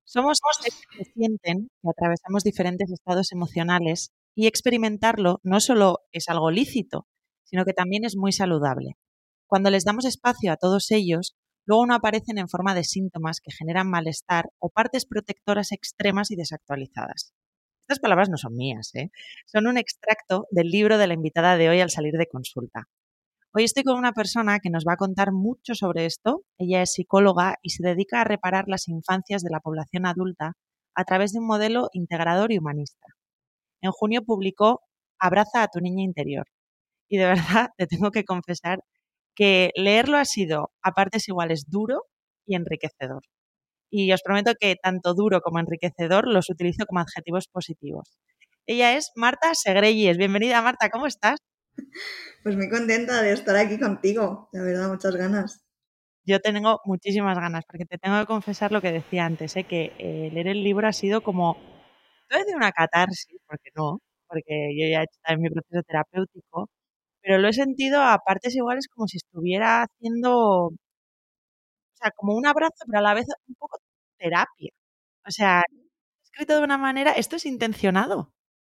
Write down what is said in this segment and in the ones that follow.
Somos seres que sienten que atravesamos diferentes estados emocionales y experimentarlo no solo es algo lícito, sino que también es muy saludable. Cuando les damos espacio a todos ellos, luego no aparecen en forma de síntomas que generan malestar o partes protectoras extremas y desactualizadas. Estas palabras no son mías, ¿eh? Son un extracto del libro de la invitada de hoy al salir de consulta. Hoy estoy con una persona que nos va a contar mucho sobre esto. Ella es psicóloga y se dedica a reparar las infancias de la población adulta a través de un modelo integrador y humanista. En junio publicó Abraza a tu niña interior. Y de verdad te tengo que confesar que leerlo ha sido a partes iguales duro y enriquecedor. Y os prometo que tanto duro como enriquecedor los utilizo como adjetivos positivos. Ella es Marta Segreyes. Bienvenida, Marta, ¿cómo estás? Pues muy contenta de estar aquí contigo, la verdad, muchas ganas. Yo tengo muchísimas ganas, porque te tengo que confesar lo que decía antes, que leer el libro ha sido como, no voy a decir una catarsis, porque no, porque yo ya he hecho también mi proceso terapéutico, pero lo he sentido a partes iguales como si estuviera haciendo, o sea, como un abrazo, pero a la vez un poco terapia. O sea, escrito de una manera, esto es intencionado.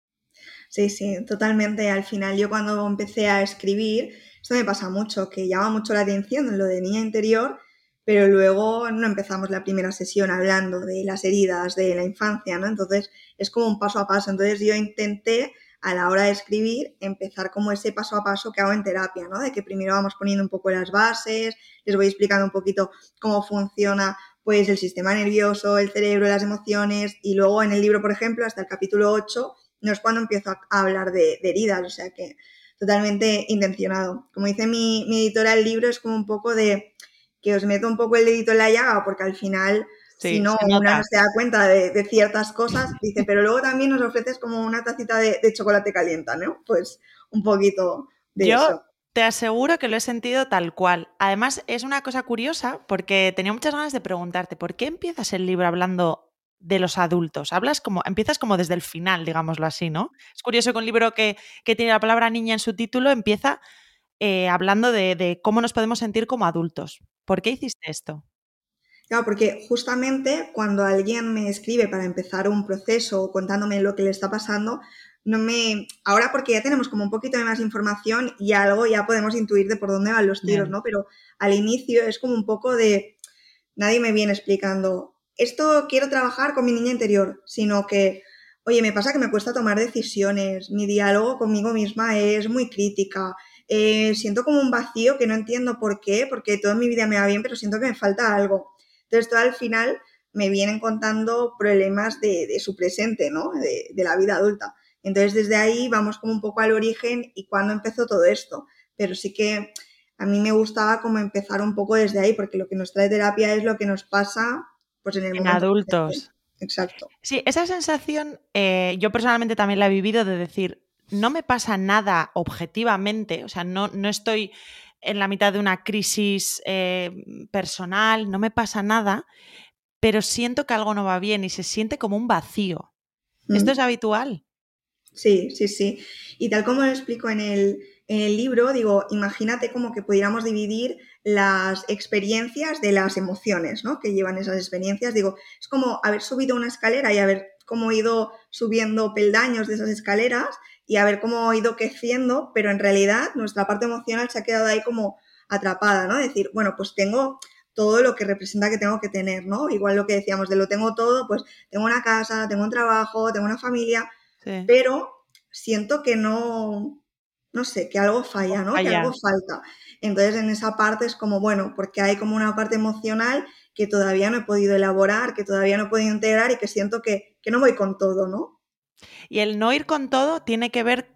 Sí, sí, totalmente. Al final yo cuando empecé a escribir, esto me pasa mucho, que llama mucho la atención lo de niña interior, pero luego no empezamos la primera sesión hablando de las heridas de la infancia, ¿no? Entonces es como un paso a paso. Entonces yo intenté a la hora de escribir empezar como ese paso a paso que hago en terapia, ¿no? De que primero vamos poniendo un poco las bases, les voy explicando un poquito cómo funciona pues el sistema nervioso, el cerebro, las emociones y luego en el libro, por ejemplo, hasta el capítulo 8 no es cuando empiezo a hablar de heridas, o sea que totalmente intencionado. Como dice mi editora, el libro es como un poco de que os meto un poco el dedito en la llaga, porque al final, si Sí, no, se una no nota. se da cuenta de ciertas cosas, dice, pero luego también nos ofreces como una tacita de chocolate caliente, ¿no? Pues un poquito de Yo eso. te aseguro que lo he sentido tal cual. Además, es una cosa curiosa porque tenía muchas ganas de preguntarte, ¿por qué empiezas el libro hablando de los adultos? Empiezas como desde el final, digámoslo así, ¿no? Es curioso que un libro que tiene la palabra niña en su título empieza hablando de cómo nos podemos sentir como adultos. ¿Por qué hiciste esto? Claro, porque justamente cuando alguien me escribe para empezar un proceso contándome lo que le está pasando, no me. Ahora porque ya tenemos como un poquito de más información y algo ya podemos intuir de por dónde van los tiros, Claro. ¿no? Pero al inicio es como un poco de. Nadie me viene explicando, esto quiero trabajar con mi niña interior, sino que, oye, me pasa que me cuesta tomar decisiones, mi diálogo conmigo misma es muy crítica, siento como un vacío que no entiendo por qué, porque toda mi vida me va bien, pero siento que me falta algo. Entonces, todo al final me vienen contando problemas de su presente, ¿no? De la vida adulta. Entonces, desde ahí vamos como un poco al origen y cuándo empezó todo esto. Pero sí que a mí me gustaba como empezar un poco desde ahí, porque lo que nos trae terapia es lo que nos pasa pues en el En momento presente. adultos. Exacto. Sí, esa sensación yo personalmente también la he vivido de decir, no me pasa nada objetivamente, o sea, no estoy en la mitad de una crisis personal, no me pasa nada, pero siento que algo no va bien y se siente como un vacío. ¿Esto es Mm. habitual? Sí, sí, sí. Y tal como lo explico en el libro, digo, imagínate como que pudiéramos dividir las experiencias de las emociones, ¿no? Que llevan esas experiencias. Digo, es como haber subido una escalera y haber cómo ido subiendo peldaños de esas escaleras y a ver cómo he ido creciendo, pero en realidad nuestra parte emocional se ha quedado ahí como atrapada, ¿no? Decir, bueno, pues tengo todo lo que representa que tengo que tener, ¿no? Igual lo que decíamos de lo tengo todo, pues tengo una casa, tengo un trabajo, tengo una familia, Sí. pero siento que no sé, que algo falla, ¿no? Que Vaya. algo falta. Entonces, en esa parte es como, bueno, porque hay como una parte emocional que todavía no he podido elaborar, que todavía no he podido integrar y que siento que no voy con todo, ¿no? Y el no ir con todo tiene que ver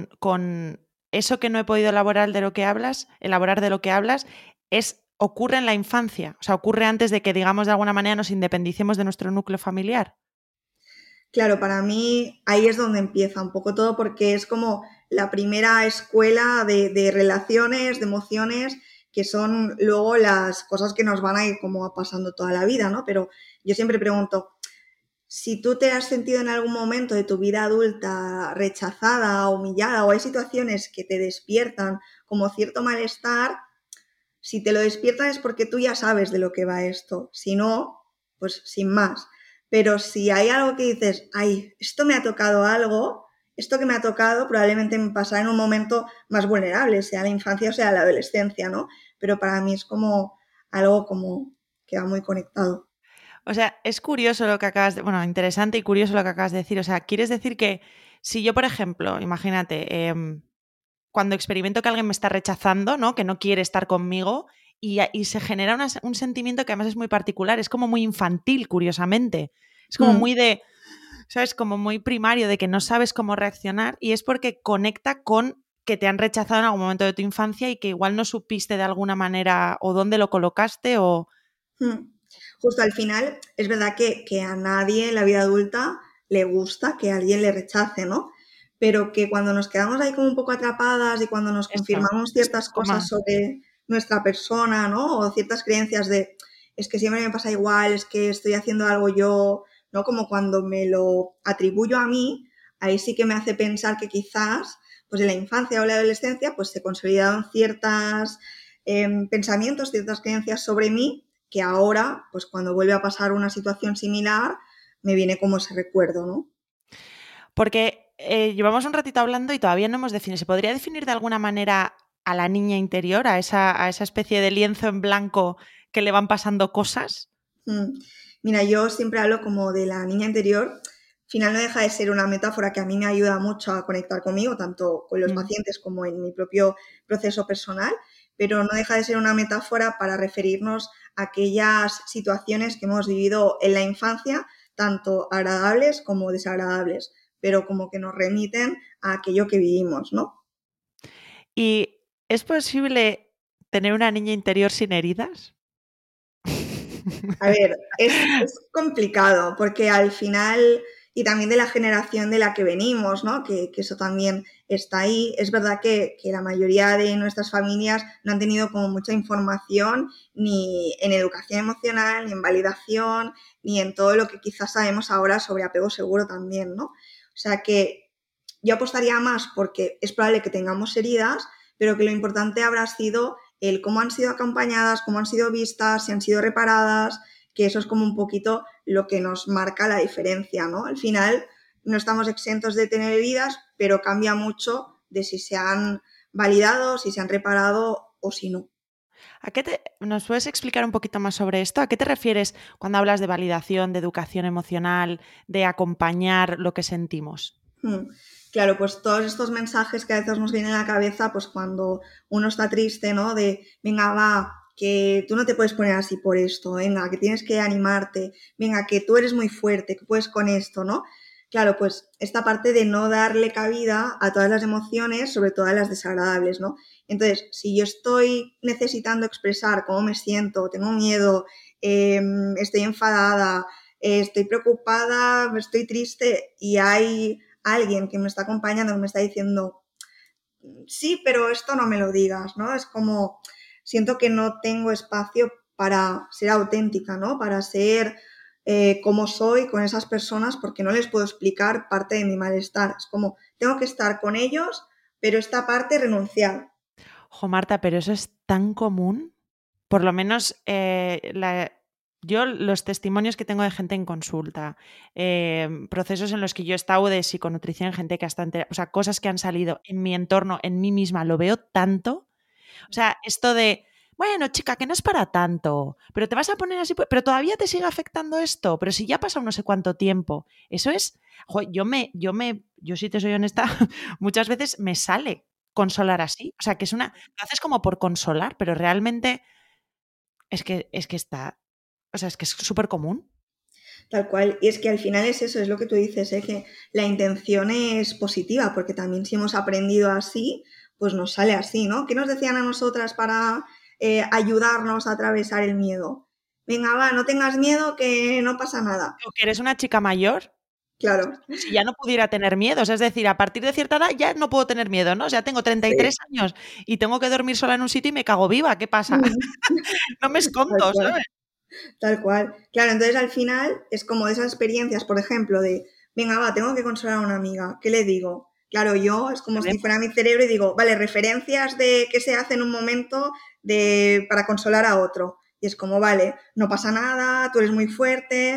con eso que no he podido elaborar de lo que hablas, ocurre en la infancia, o sea, ocurre antes de que, digamos, de alguna manera nos independicemos de nuestro núcleo familiar. Claro, para mí ahí es donde empieza un poco todo porque es como la primera escuela de relaciones, de emociones, que son luego las cosas que nos van a ir como pasando toda la vida, ¿no? Pero yo siempre pregunto, si tú te has sentido en algún momento de tu vida adulta rechazada, humillada, o hay situaciones que te despiertan como cierto malestar, si te lo despiertan es porque tú ya sabes de lo que va esto. Si no, pues sin más. Pero si hay algo que dices, ay, esto me ha tocado algo, esto que me ha tocado probablemente me pasará en un momento más vulnerable, sea la infancia o sea la adolescencia, ¿no? Pero para mí es como algo como que va muy conectado. O sea, es curioso lo que acabas de... Bueno, interesante y curioso lo que acabas de decir. O sea, quieres decir que si yo, por ejemplo, imagínate, cuando experimento que alguien me está rechazando, ¿no? Que no quiere estar conmigo y se genera un sentimiento que además es muy particular, es como muy infantil, curiosamente. Es como muy de, ¿sabes? Como muy primario, de que no sabes cómo reaccionar y es porque conecta con que te han rechazado en algún momento de tu infancia y que igual no supiste de alguna manera o dónde lo colocaste o... Justo al final, es verdad que a nadie en la vida adulta le gusta que alguien le rechace, ¿no? Pero que cuando nos quedamos ahí como un poco atrapadas y cuando nos Eso, confirmamos es un ciertas poco cosas más. sobre nuestra persona, ¿no? O ciertas creencias de, es que siempre me pasa igual, es que estoy haciendo algo yo, ¿no? Como cuando me lo atribuyo a mí, ahí sí que me hace pensar que quizás, pues en la infancia o la adolescencia, pues se consolidaron ciertas pensamientos, ciertas creencias sobre mí que ahora, pues cuando vuelve a pasar una situación similar, me viene como ese recuerdo, ¿no? Porque llevamos un ratito hablando y todavía no hemos definido. ¿Se podría definir de alguna manera a la niña interior, a esa especie de lienzo en blanco que le van pasando cosas? Mira, yo siempre hablo como de la niña interior. Al final no deja de ser una metáfora que a mí me ayuda mucho a conectar conmigo, tanto con los Mm. pacientes como en mi propio proceso personal, pero no deja de ser una metáfora para referirnos a aquellas situaciones que hemos vivido en la infancia, tanto agradables como desagradables, pero como que nos remiten a aquello que vivimos, ¿no? ¿Y es posible tener una niña interior sin heridas? A ver, es complicado porque al final, y también de la generación de la que venimos, ¿no? Que eso también está ahí. Es verdad que la mayoría de nuestras familias no han tenido como mucha información ni en educación emocional, ni en validación, ni en todo lo que quizás sabemos ahora sobre apego seguro también, ¿no? O sea que yo apostaría más porque es probable que tengamos heridas, pero que lo importante habrá sido el cómo han sido acompañadas, cómo han sido vistas, si han sido reparadas, que eso es como un poquito lo que nos marca la diferencia, ¿no? Al final no estamos exentos de tener heridas, pero cambia mucho de si se han validado, si se han reparado o si no. ¿Nos puedes explicar un poquito más sobre esto? ¿A qué te refieres cuando hablas de validación, de educación emocional, de acompañar lo que sentimos? Claro, pues todos estos mensajes que a veces nos vienen a la cabeza, pues cuando uno está triste, ¿no? De, venga, va, que tú no te puedes poner así por esto, venga, que tienes que animarte, venga, que tú eres muy fuerte, que puedes con esto, ¿no? Claro, pues esta parte de no darle cabida a todas las emociones, sobre todo a las desagradables, ¿no? Entonces, si yo estoy necesitando expresar cómo me siento, tengo miedo, estoy enfadada, estoy preocupada, estoy triste y hay alguien que me está acompañando, que me está diciendo, sí, pero esto no me lo digas, ¿no? Es como, siento que no tengo espacio para ser auténtica, ¿no? Para ser como soy con esas personas porque no les puedo explicar parte de mi malestar. Es como, tengo que estar con ellos, pero esta parte renunciar. Jo, Marta, pero eso es tan común. Por lo menos yo los testimonios que tengo de gente en consulta, procesos en los que yo he estado de psiconutrición, gente que hasta, o sea, cosas que han salido en mi entorno, en mí misma, lo veo tanto. O sea, esto de, bueno, chica, que no es para tanto, pero te vas a poner así, pero todavía te sigue afectando esto, pero si ya ha pasado no sé cuánto tiempo. Eso es, jo, yo si te soy honesta, muchas veces me sale consolar así. O sea, que es una, lo haces como por consolar, pero realmente es que está, o sea, es que es súper común. Tal cual. Y es que al final es eso, es lo que tú dices, ¿eh? Que la intención es positiva, porque también si hemos aprendido así, pues nos sale así, ¿no? ¿Qué nos decían a nosotras para ayudarnos a atravesar el miedo? Venga, va, no tengas miedo, que no pasa nada. O que eres una chica mayor, Claro, como si ya no pudiera tener miedos. Es decir, a partir de cierta edad ya no puedo tener miedo, ¿no? O sea, tengo sí. 33 años y tengo que dormir sola en un sitio y me cago viva. ¿Qué pasa? No me Tal escondo, cual. ¿sabes? Tal cual. Claro, entonces al final es como de esas experiencias, por ejemplo, de, venga, va, tengo que consolar a una amiga, ¿qué le digo? Claro, yo es como si fuera mi cerebro y digo, vale, referencias de qué se hace en un momento para consolar a otro. Y es como, vale, no pasa nada, tú eres muy fuerte,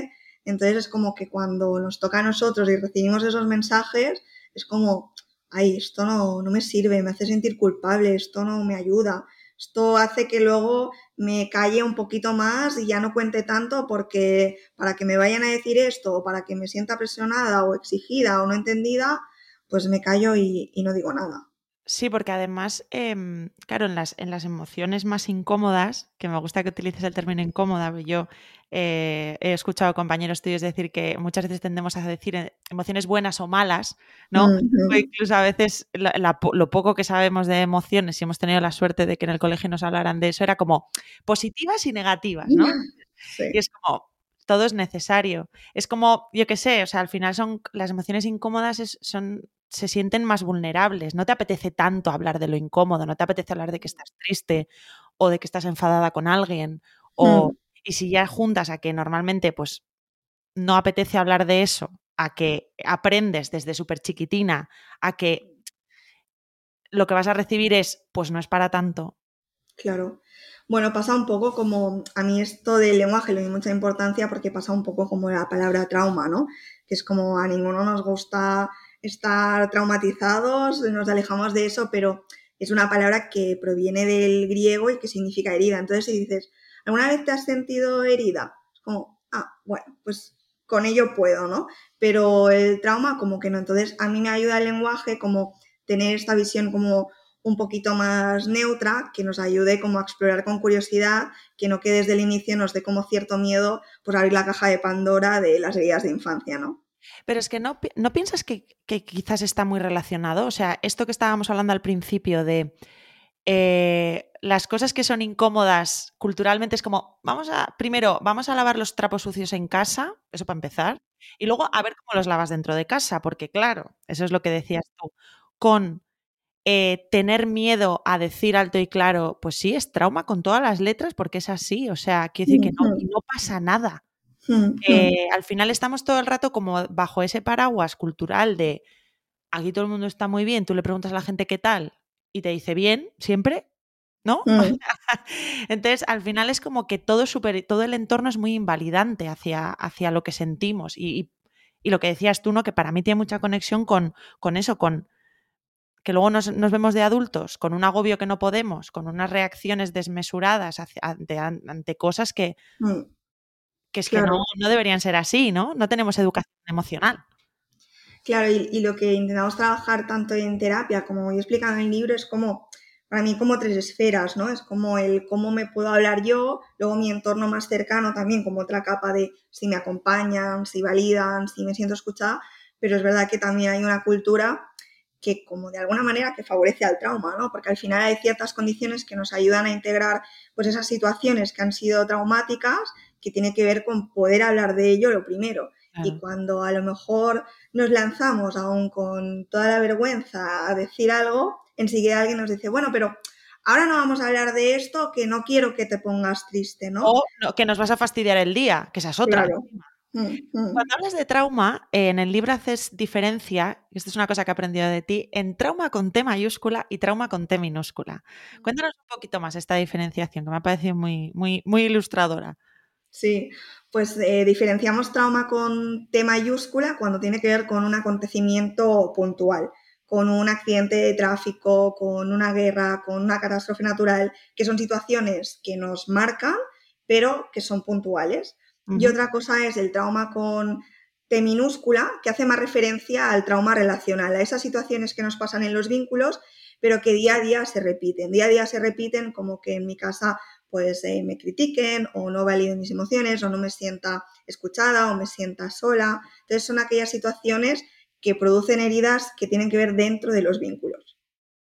Entonces es como que cuando nos toca a nosotros y recibimos esos mensajes, es como, ay, esto no me sirve, me hace sentir culpable, esto no me ayuda. Esto hace que luego me calle un poquito más y ya no cuente tanto porque para que me vayan a decir esto o para que me sienta presionada o exigida o no entendida, pues me callo y no digo nada. Sí, porque además, claro, en las emociones más incómodas, que me gusta que utilices el término incómoda, yo he escuchado a compañeros tuyos decir que muchas veces tendemos a decir emociones buenas o malas, ¿no? O Ujú. incluso a veces lo poco que sabemos de emociones, si hemos tenido la suerte de que en el colegio nos hablaran de eso, era como positivas y negativas, ¿no? Y Sí, es como, todo es necesario. Es como, yo qué sé, o sea, al final son las emociones incómodas se sienten más vulnerables. No te apetece tanto hablar de lo incómodo, no te apetece hablar de que estás triste o de que estás enfadada con alguien. O, mm, y si ya juntas a que normalmente pues no apetece hablar de eso, a que aprendes desde súper chiquitina, a que lo que vas a recibir es, pues no es para tanto. claro. Bueno, pasa un poco como, a mí esto del lenguaje le doy mucha importancia porque pasa un poco como la palabra trauma, ¿no? Que es como a ninguno nos gusta estar traumatizados, nos alejamos de eso, pero es una palabra que proviene del griego y que significa herida. Entonces, si dices, ¿alguna vez te has sentido herida? Es como, bueno, pues con ello puedo, ¿no? Pero el trauma como que no. Entonces, a mí me ayuda el lenguaje como tener esta visión como un poquito más neutra, que nos ayude como a explorar con curiosidad, que no que desde el inicio nos dé como cierto miedo por abrir la caja de Pandora de las heridas de infancia, ¿no? Pero es que no piensas que quizás está muy relacionado. O sea, esto que estábamos hablando al principio de las cosas que son incómodas culturalmente es como, primero, vamos a lavar los trapos sucios en casa, eso para empezar, y luego a ver cómo los lavas dentro de casa, porque claro, eso es lo que decías tú, con tener miedo a decir alto y claro, pues sí, es trauma con todas las letras porque es así, o sea, quiero decir que no, y no pasa nada. Al final estamos todo el rato como bajo ese paraguas cultural de aquí todo el mundo está muy bien, tú le preguntas a la gente qué tal y te dice bien, siempre, ¿no? Entonces, al final es como que todo el entorno es muy invalidante hacia lo que sentimos. Y lo que decías tú, ¿no? Que para mí tiene mucha conexión con eso, con que luego nos vemos de adultos con un agobio que no podemos, con unas reacciones desmesuradas ante cosas que es que no, Claro, no deberían ser así, ¿no? No tenemos educación emocional. claro, y lo que intentamos trabajar tanto en terapia como yo he explicado en el libro es como, para mí, como tres esferas, ¿no? Es como el cómo me puedo hablar yo, luego mi entorno más cercano también, como otra capa de si me acompañan, si validan, si me siento escuchada, pero es verdad que también hay una cultura que como de alguna manera que favorece al trauma, ¿no? Porque al final hay ciertas condiciones que nos ayudan a integrar pues esas situaciones que han sido traumáticas, que tiene que ver con poder hablar de ello lo primero. Y Claro. cuando a lo mejor nos lanzamos aún con toda la vergüenza a decir algo, enseguida alguien nos dice, bueno, pero ahora no vamos a hablar de esto, que no quiero que te pongas triste, ¿no? O no, que nos vas a fastidiar el día, que esa es otra. Claro. Cuando hablas de trauma, en el libro haces diferencia, y esto es una cosa que he aprendido de ti, en trauma con T mayúscula y trauma con T minúscula. Cuéntanos un poquito más esta diferenciación, que me ha parecido muy, muy, muy ilustradora. Sí, pues diferenciamos trauma con T mayúscula cuando tiene que ver con un acontecimiento puntual, con un accidente de tráfico, con una guerra, con una catástrofe natural, que son situaciones que nos marcan, pero que son puntuales. Y Ujú. otra cosa es el trauma con T minúscula, que hace más referencia al trauma relacional, a esas situaciones que nos pasan en los vínculos, pero que día a día se repiten. Día a día se repiten como que en mi casa pues me critiquen o no validen mis emociones o no me sienta escuchada o me sienta sola. Entonces son aquellas situaciones que producen heridas que tienen que ver dentro de los vínculos.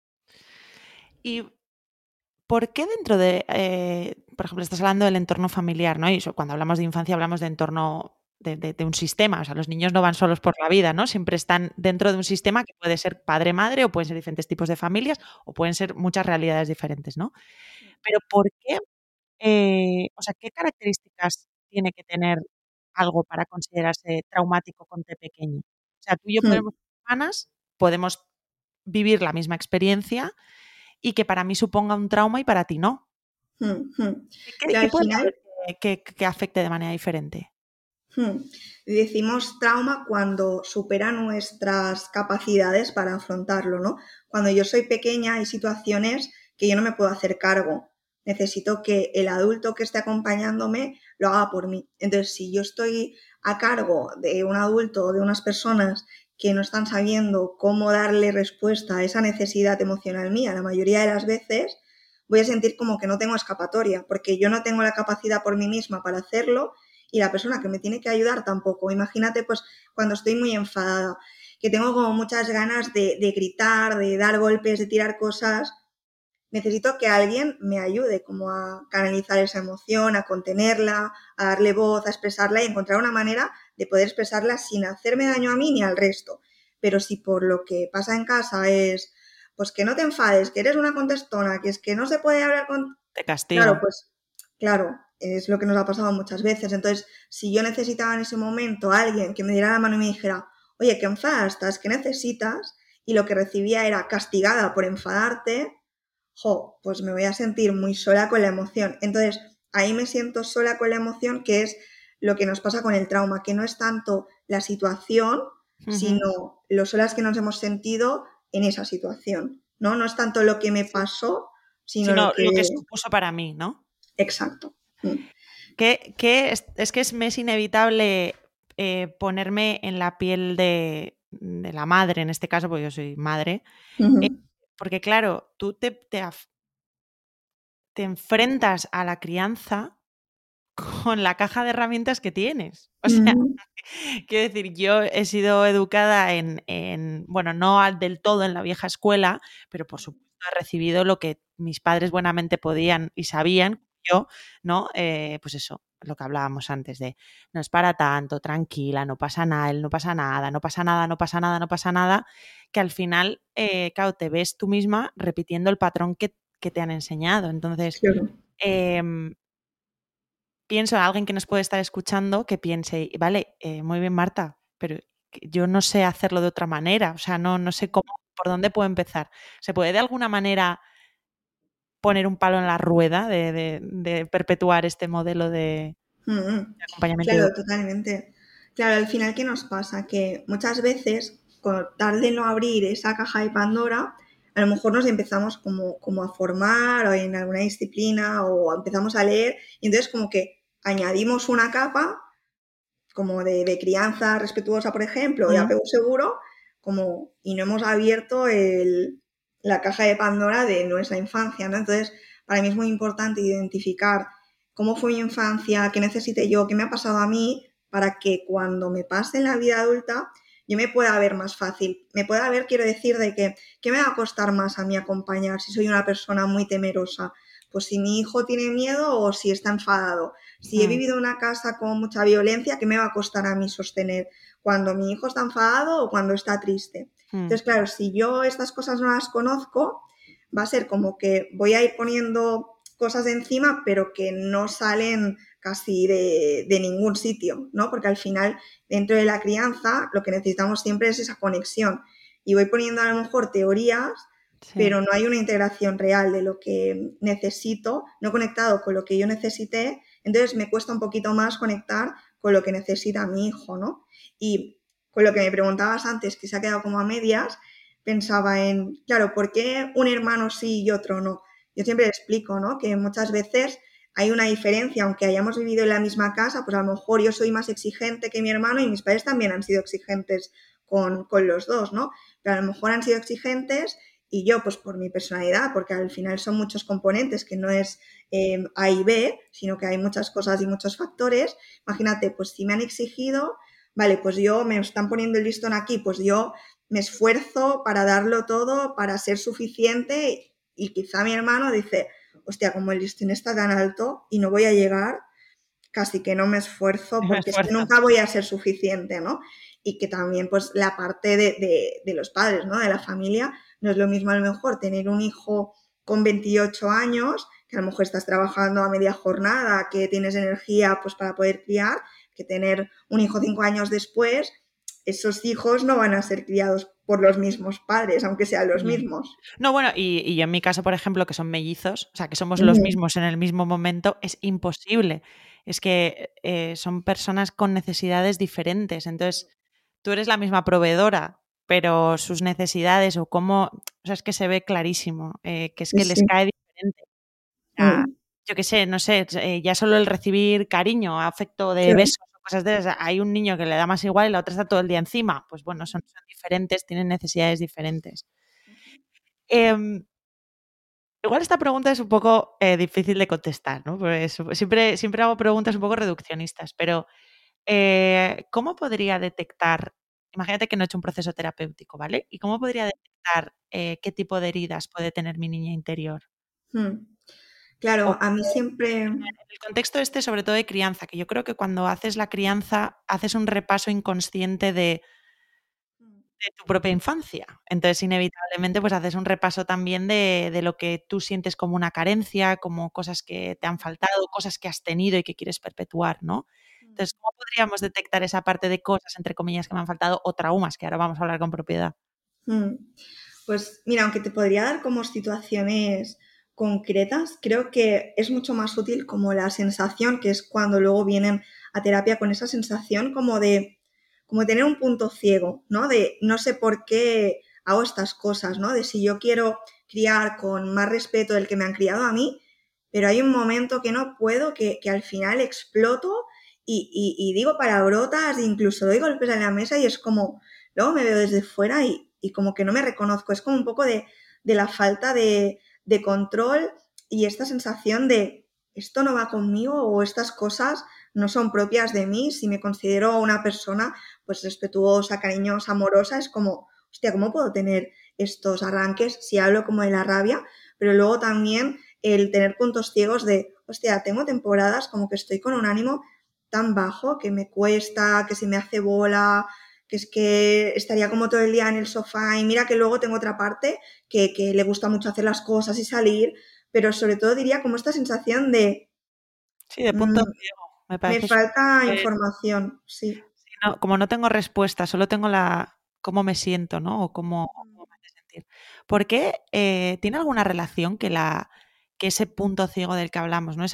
¿Y por qué dentro de, por ejemplo, estás hablando del entorno familiar, ¿no? Y cuando hablamos de infancia hablamos de entorno de un sistema, o sea, los niños no van solos por la vida, ¿no? Siempre están dentro de un sistema que puede ser padre-madre o pueden ser diferentes tipos de familias o pueden ser muchas realidades diferentes, ¿no? Pero ¿por qué? O sea, ¿qué características tiene que tener algo para considerarse traumático con T pequeño? O sea, tú y yo podemos ser hermanas, podemos vivir la misma experiencia y que para mí suponga un trauma y para ti no. ¿Qué Claro, qué al puede final haber que afecte de manera diferente? Hmm. Decimos trauma cuando supera nuestras capacidades para afrontarlo, ¿no? Cuando yo soy pequeña hay situaciones que yo no me puedo hacer cargo. Necesito que el adulto que esté acompañándome lo haga por mí. Entonces, si yo estoy a cargo de un adulto o de unas personas que no están sabiendo cómo darle respuesta a esa necesidad emocional mía, la mayoría de las veces voy a sentir como que no tengo escapatoria, porque yo no tengo la capacidad por mí misma para hacerlo y la persona que me tiene que ayudar tampoco. Imagínate, pues, cuando estoy muy enfadada, que tengo como muchas ganas de gritar, de dar golpes, de tirar cosas. Necesito que alguien me ayude como a canalizar esa emoción, a contenerla, a darle voz, a expresarla y encontrar una manera de poder expresarla sin hacerme daño a mí ni al resto. Pero si por lo que pasa en casa es, pues que no te enfades, que eres una contestona, que es que no se puede hablar con... Te Claro, castigan. pues claro, es lo que nos ha pasado muchas veces. Entonces, si yo necesitaba en ese momento a alguien que me diera la mano y me dijera, oye, ¿qué enfadas estás? ¿Qué necesitas? Y lo que recibía era castigada por enfadarte, pues me voy a sentir muy sola con la emoción. Entonces, ahí me siento sola con la emoción, que es lo que nos pasa con el trauma, que no es tanto la situación, Ujú. sino lo solas que nos hemos sentido en esa situación, ¿no? No es tanto lo que me Sí. pasó, sino lo Sino que... lo que supuso para mí, ¿no? Exacto. Es que me es inevitable ponerme en la piel de la madre, en este caso, porque yo soy madre, eh, Uh-huh. porque claro, tú te enfrentas a la crianza con la caja de herramientas que tienes. O sea, Uh-huh. quiero decir, yo he sido educada bueno, no del todo en la vieja escuela, pero por supuesto he recibido lo que mis padres buenamente podían y sabían, yo, ¿no? Pues eso, lo que hablábamos antes de no es para tanto, tranquila, no pasa nada, no pasa nada, no pasa nada, no pasa nada, no pasa nada, que al final, claro, te ves tú misma repitiendo el patrón que te han enseñado. Entonces, Claro. em, pienso en alguien que nos puede estar escuchando que piense, vale, muy bien Marta, pero yo no sé hacerlo de otra manera, o sea, no sé cómo, por dónde puedo empezar. ¿Se puede de alguna manera poner un palo en la rueda de perpetuar este modelo Uh-huh. de acompañamiento Claro, educativo? totalmente. Claro, al final, ¿qué nos pasa? Que muchas veces, con tal de no abrir esa caja de Pandora, a lo mejor nos empezamos como a formar o en alguna disciplina o empezamos a leer y entonces como que añadimos una capa como de crianza respetuosa, por ejemplo, de Mm, apego seguro, como, y no hemos abierto la caja de Pandora de nuestra infancia, ¿no? Entonces, para mí es muy importante identificar cómo fue mi infancia, qué necesité yo, qué me ha pasado a mí, para que cuando me pase en la vida adulta yo me pueda ver más fácil. Me pueda ver, quiero decir, de que, ¿qué me va a costar más a mí acompañar si soy una persona muy temerosa? Pues si mi hijo tiene miedo o si está enfadado. Si he mm, vivido en una casa con mucha violencia, ¿qué me va a costar a mí sostener cuando mi hijo está enfadado o cuando está triste? mm, Entonces, claro, si yo estas cosas no las conozco, va a ser como que voy a ir poniendo cosas encima, pero que no salen casi de ningún sitio, ¿no? Porque al final, dentro de la crianza, lo que necesitamos siempre es esa conexión. Y voy poniendo a lo mejor teorías, sí. pero no hay una integración real de lo que necesito, no conectado con lo que yo necesité, entonces me cuesta un poquito más conectar con lo que necesita mi hijo, ¿no? Y con lo que me preguntabas antes, que se ha quedado como a medias, pensaba en, claro, ¿por qué un hermano sí y otro no? Yo siempre explico, ¿no? Que muchas veces hay una diferencia, aunque hayamos vivido en la misma casa, pues a lo mejor yo soy más exigente que mi hermano y mis padres también han sido exigentes con los dos, ¿no? Pero a lo mejor han sido exigentes y yo, pues por mi personalidad, porque al final son muchos componentes, que no es A y B, sino que hay muchas cosas y muchos factores. Imagínate, pues si me han exigido, vale, pues yo me están poniendo el listón aquí, pues yo me esfuerzo para darlo todo, para ser suficiente y quizá mi hermano dice, hostia, como el listón está tan alto y no voy a llegar, casi que no me esfuerzo Me porque es que esfuerzo. nunca voy a ser suficiente, ¿no? Y que también pues la parte de los padres, ¿no? De la familia, no es lo mismo a lo mejor tener un hijo con 28 años, que a lo mejor estás trabajando a media jornada, que tienes energía pues para poder criar, que tener un hijo 5 años después, esos hijos no van a ser criados por los mismos padres, aunque sean los Mm. mismos. No, bueno, y yo en mi caso, por ejemplo, que son mellizos, o sea, que somos los Uh-huh. mismos en el mismo momento, es imposible. es que son personas con necesidades diferentes. Entonces, tú eres la misma proveedora, pero sus necesidades o cómo, o sea, es que se ve clarísimo, que es Sí, que les sí. cae diferente. O sea, yo qué sé, no sé, ya solo el recibir cariño, afecto de Claro. besos o cosas de esas, hay un niño que le da más igual y la otra está todo el día encima. Pues bueno, son diferentes, tienen necesidades diferentes. Em, Igual esta pregunta es un poco difícil de contestar, ¿no? Pues siempre hago preguntas un poco reduccionistas, pero ¿cómo podría detectar, imagínate que no he hecho un proceso terapéutico, ¿vale? ¿Y cómo podría detectar qué tipo de heridas puede tener mi niña interior? Mm. O Claro, a mí siempre... en el contexto este, sobre todo de crianza, que yo creo que cuando haces la crianza, haces un repaso inconsciente de tu propia infancia. Entonces, inevitablemente, pues haces un repaso también de lo que tú sientes como una carencia, como cosas que te han faltado, cosas que has tenido y que quieres perpetuar, ¿no? Entonces, ¿cómo podríamos detectar esa parte de cosas, entre comillas, que me han faltado o traumas, que ahora vamos a hablar con propiedad? Mm. Pues mira, aunque te podría dar como situaciones concretas, creo que es mucho más útil como la sensación, que es cuando luego vienen a terapia con esa sensación como tener un punto ciego, ¿no? De no sé por qué hago estas cosas, ¿no? De si yo quiero criar con más respeto del que me han criado a mí, pero hay un momento que no puedo, que al final exploto y digo palabrotas, incluso doy golpes en la mesa y es como, luego me veo desde fuera y como que no me reconozco. Es como un poco de la falta de control y esta sensación de esto no va conmigo o estas cosas no son propias de mí. Si me considero una persona pues respetuosa, cariñosa, amorosa, es como, hostia, ¿cómo puedo tener estos arranques si hablo como de la rabia? Pero luego también el tener puntos ciegos de, hostia, tengo temporadas como que estoy con un ánimo tan bajo que me cuesta, que se me hace bola, que es que estaría como todo el día en el sofá y mira que luego tengo otra parte que le gusta mucho hacer las cosas y salir, pero sobre todo diría como esta sensación de Sí, de punto mmm, ciego. Me me parece falta súper. información, sí. Sí, no, como no tengo respuesta, solo tengo cómo me siento, ¿no? O cómo me hace sentir. ¿Por qué tiene alguna relación que ese punto ciego del que hablamos, ¿no?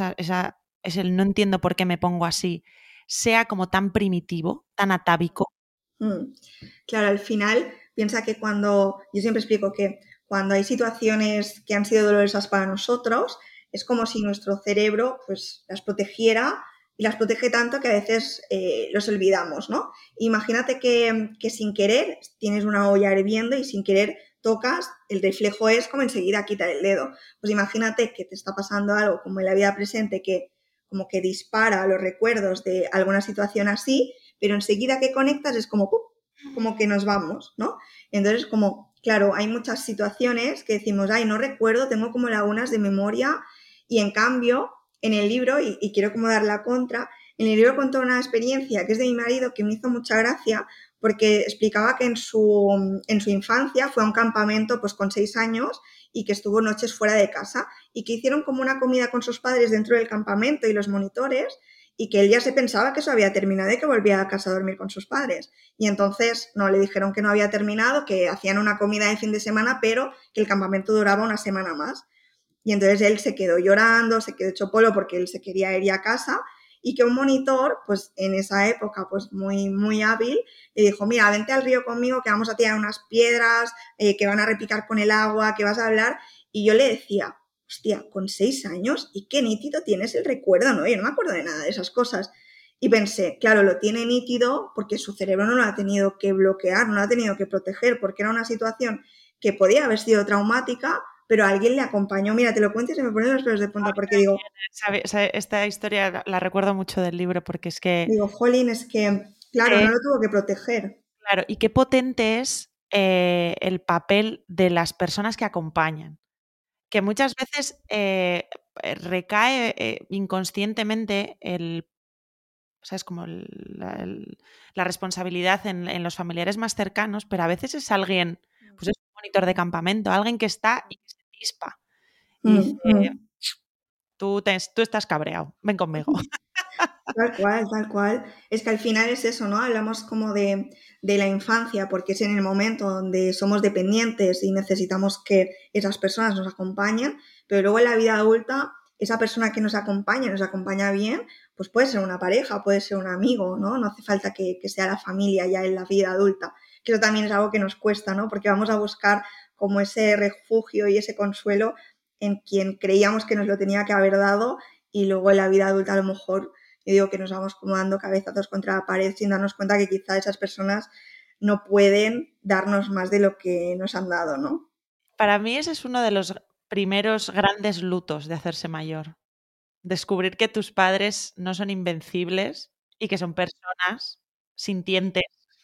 Es el no entiendo por qué me pongo así, sea como tan primitivo, tan atávico? Mm. Claro, al final piensa que cuando, yo siempre explico que cuando hay situaciones que han sido dolorosas para nosotros, es como si nuestro cerebro pues las protegiera y las protege tanto que a veces los olvidamos, ¿no? Imagínate que sin querer tienes una olla hirviendo y sin querer tocas, el reflejo es como enseguida quitar el dedo. Pues imagínate que te está pasando algo como en la vida presente que como que dispara los recuerdos de alguna situación así, pero enseguida que conectas es como, ¡pum!, como que nos vamos, ¿no? Entonces, como, claro, hay muchas situaciones que decimos, ay, no recuerdo, tengo como lagunas de memoria, y en cambio, en el libro, y quiero como dar la contra, en el libro contó una experiencia que es de mi marido que me hizo mucha gracia, porque explicaba que en su infancia fue a un campamento pues con 6 años y que estuvo noches fuera de casa y que hicieron como una comida con sus padres dentro del campamento y los monitores y que él ya se pensaba que eso había terminado y que volvía a casa a dormir con sus padres. Y entonces no le dijeron que no había terminado, que hacían una comida de fin de semana, pero que el campamento duraba una semana más. Y entonces él se quedó llorando, se quedó hecho polvo porque él se quería ir a casa y que un monitor, pues en esa época, pues muy, muy hábil, le dijo, mira, vente al río conmigo que vamos a tirar unas piedras, que van a repicar con el agua, que vas a hablar. Y yo le decía, hostia, con 6 años y qué nítido tienes el recuerdo, ¿no? Yo no me acuerdo de nada de esas cosas. Y pensé, claro, lo tiene nítido porque su cerebro no lo ha tenido que bloquear, no lo ha tenido que proteger, porque era una situación que podía haber sido traumática, pero alguien le acompañó. Mira, te lo cuento y se me ponen los pelos de punta porque digo, Esta historia la recuerdo mucho del libro porque es que, jolín, es que, claro, no lo tuvo que proteger. claro, y qué potente es el papel de las personas que acompañan. Que muchas veces recae inconscientemente ¿sabes? Como la responsabilidad en los familiares más cercanos, pero a veces es alguien, pues es un monitor de campamento, alguien que está y que se chispa y dice, Mm, mm. tú estás cabreado, ven conmigo. Tal cual, tal cual. Es que al final es eso, ¿no? Hablamos como de la infancia, porque es en el momento donde somos dependientes y necesitamos que esas personas nos acompañen, pero luego en la vida adulta, esa persona que nos acompaña bien, pues puede ser una pareja, puede ser un amigo, ¿no? No hace falta que sea la familia ya en la vida adulta, que eso también es algo que nos cuesta, ¿no? Porque vamos a buscar como ese refugio y ese consuelo en quien creíamos que nos lo tenía que haber dado y luego en la vida adulta a lo mejor, yo digo que nos vamos como dando cabezazos contra la pared sin darnos cuenta que quizá esas personas no pueden darnos más de lo que nos han dado, ¿no? Para mí ese es uno de los primeros grandes lutos de hacerse mayor. Descubrir que tus padres no son invencibles y que son personas sintientes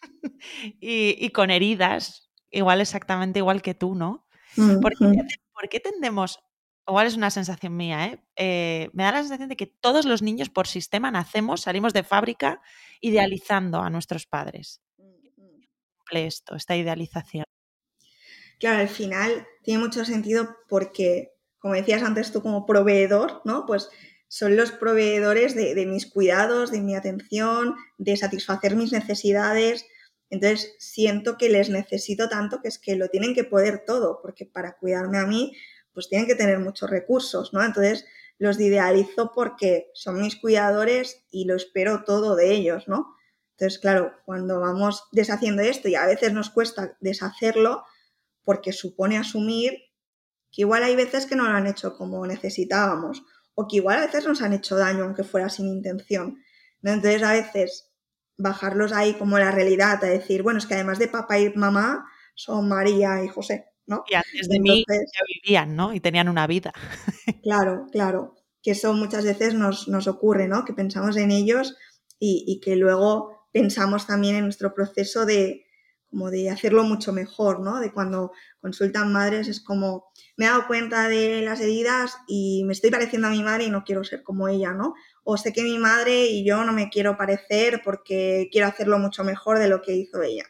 y con heridas, igual exactamente igual que tú, ¿no? ¿Por qué tendemos, igual es una sensación mía, me da la sensación de que todos los niños por sistema salimos de fábrica idealizando a nuestros padres? Cumple esto, esta idealización. Claro, al final tiene mucho sentido porque, como decías antes tú como proveedor, ¿no? Pues son los proveedores de mis cuidados, de mi atención, de satisfacer mis necesidades. Entonces siento que les necesito tanto que es que lo tienen que poder todo, porque para cuidarme a mí, pues tienen que tener muchos recursos, ¿no? Entonces los idealizo porque son mis cuidadores y lo espero todo de ellos, ¿no? Entonces, claro, cuando vamos deshaciendo esto y a veces nos cuesta deshacerlo, porque supone asumir que igual hay veces que no lo han hecho como necesitábamos o que igual a veces nos han hecho daño aunque fuera sin intención, ¿no? Entonces a veces bajarlos ahí como la realidad, a decir, bueno, es que además de papá y mamá son María y José, ¿no? Y antes de mí Entonces, ya vivían, ¿no? Y tenían una vida. claro, claro, que eso muchas veces nos ocurre, ¿no? Que pensamos en ellos y que luego pensamos también en nuestro proceso de como de hacerlo mucho mejor, ¿no? De cuando consultan madres es como, me he dado cuenta de las heridas y me estoy pareciendo a mi madre y no quiero ser como ella, ¿no? O sé que mi madre y yo no me quiero parecer porque quiero hacerlo mucho mejor de lo que hizo ella.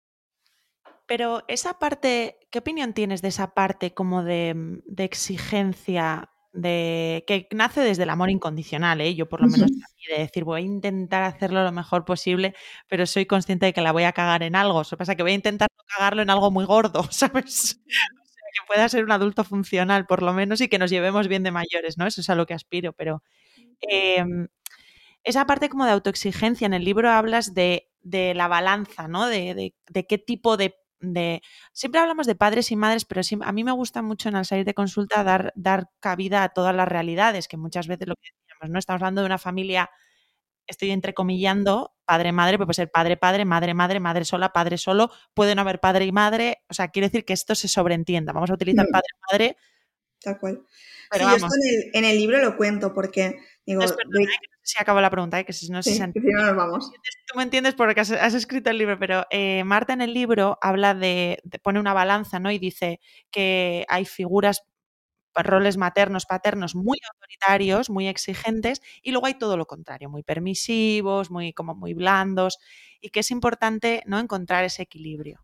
Pero esa parte, ¿qué opinión tienes de esa parte como de exigencia, que nace desde el amor incondicional, ¿eh? Yo por lo menos de decir, voy a intentar hacerlo lo mejor posible, pero soy consciente de que la voy a cagar en algo. Eso pasa que voy a intentar no cagarlo en algo muy gordo, ¿sabes? O sea, que pueda ser un adulto funcional, por lo menos, y que nos llevemos bien de mayores, ¿no? Eso es a lo que aspiro, pero em, esa parte como de autoexigencia, en el libro hablas de la balanza, ¿no? De qué tipo de... Siempre hablamos de padres y madres, pero a mí me gusta mucho en al salir de consulta dar cabida a todas las realidades, que muchas veces lo que decíamos, ¿no? Estamos hablando de una familia, estoy entrecomillando, padre-madre, pero puede ser padre-padre, madre-madre, madre sola, padre solo, puede no haber padre y madre, o sea, quiere decir que esto se sobreentienda. Vamos a utilizar padre-madre, Tal cual. pero Sí, yo esto vamos. en el libro lo cuento porque, Entonces, digo, perdona, que no sé si acabo la pregunta, que no sé si se sí, que si no nos vamos. tú me entiendes porque has escrito el libro, pero Marta en el libro habla pone una balanza, ¿no? Y dice que hay figuras, roles maternos, paternos muy autoritarios, muy exigentes, y luego hay todo lo contrario, muy permisivos, como muy blandos, y que es importante, ¿no?, encontrar ese equilibrio.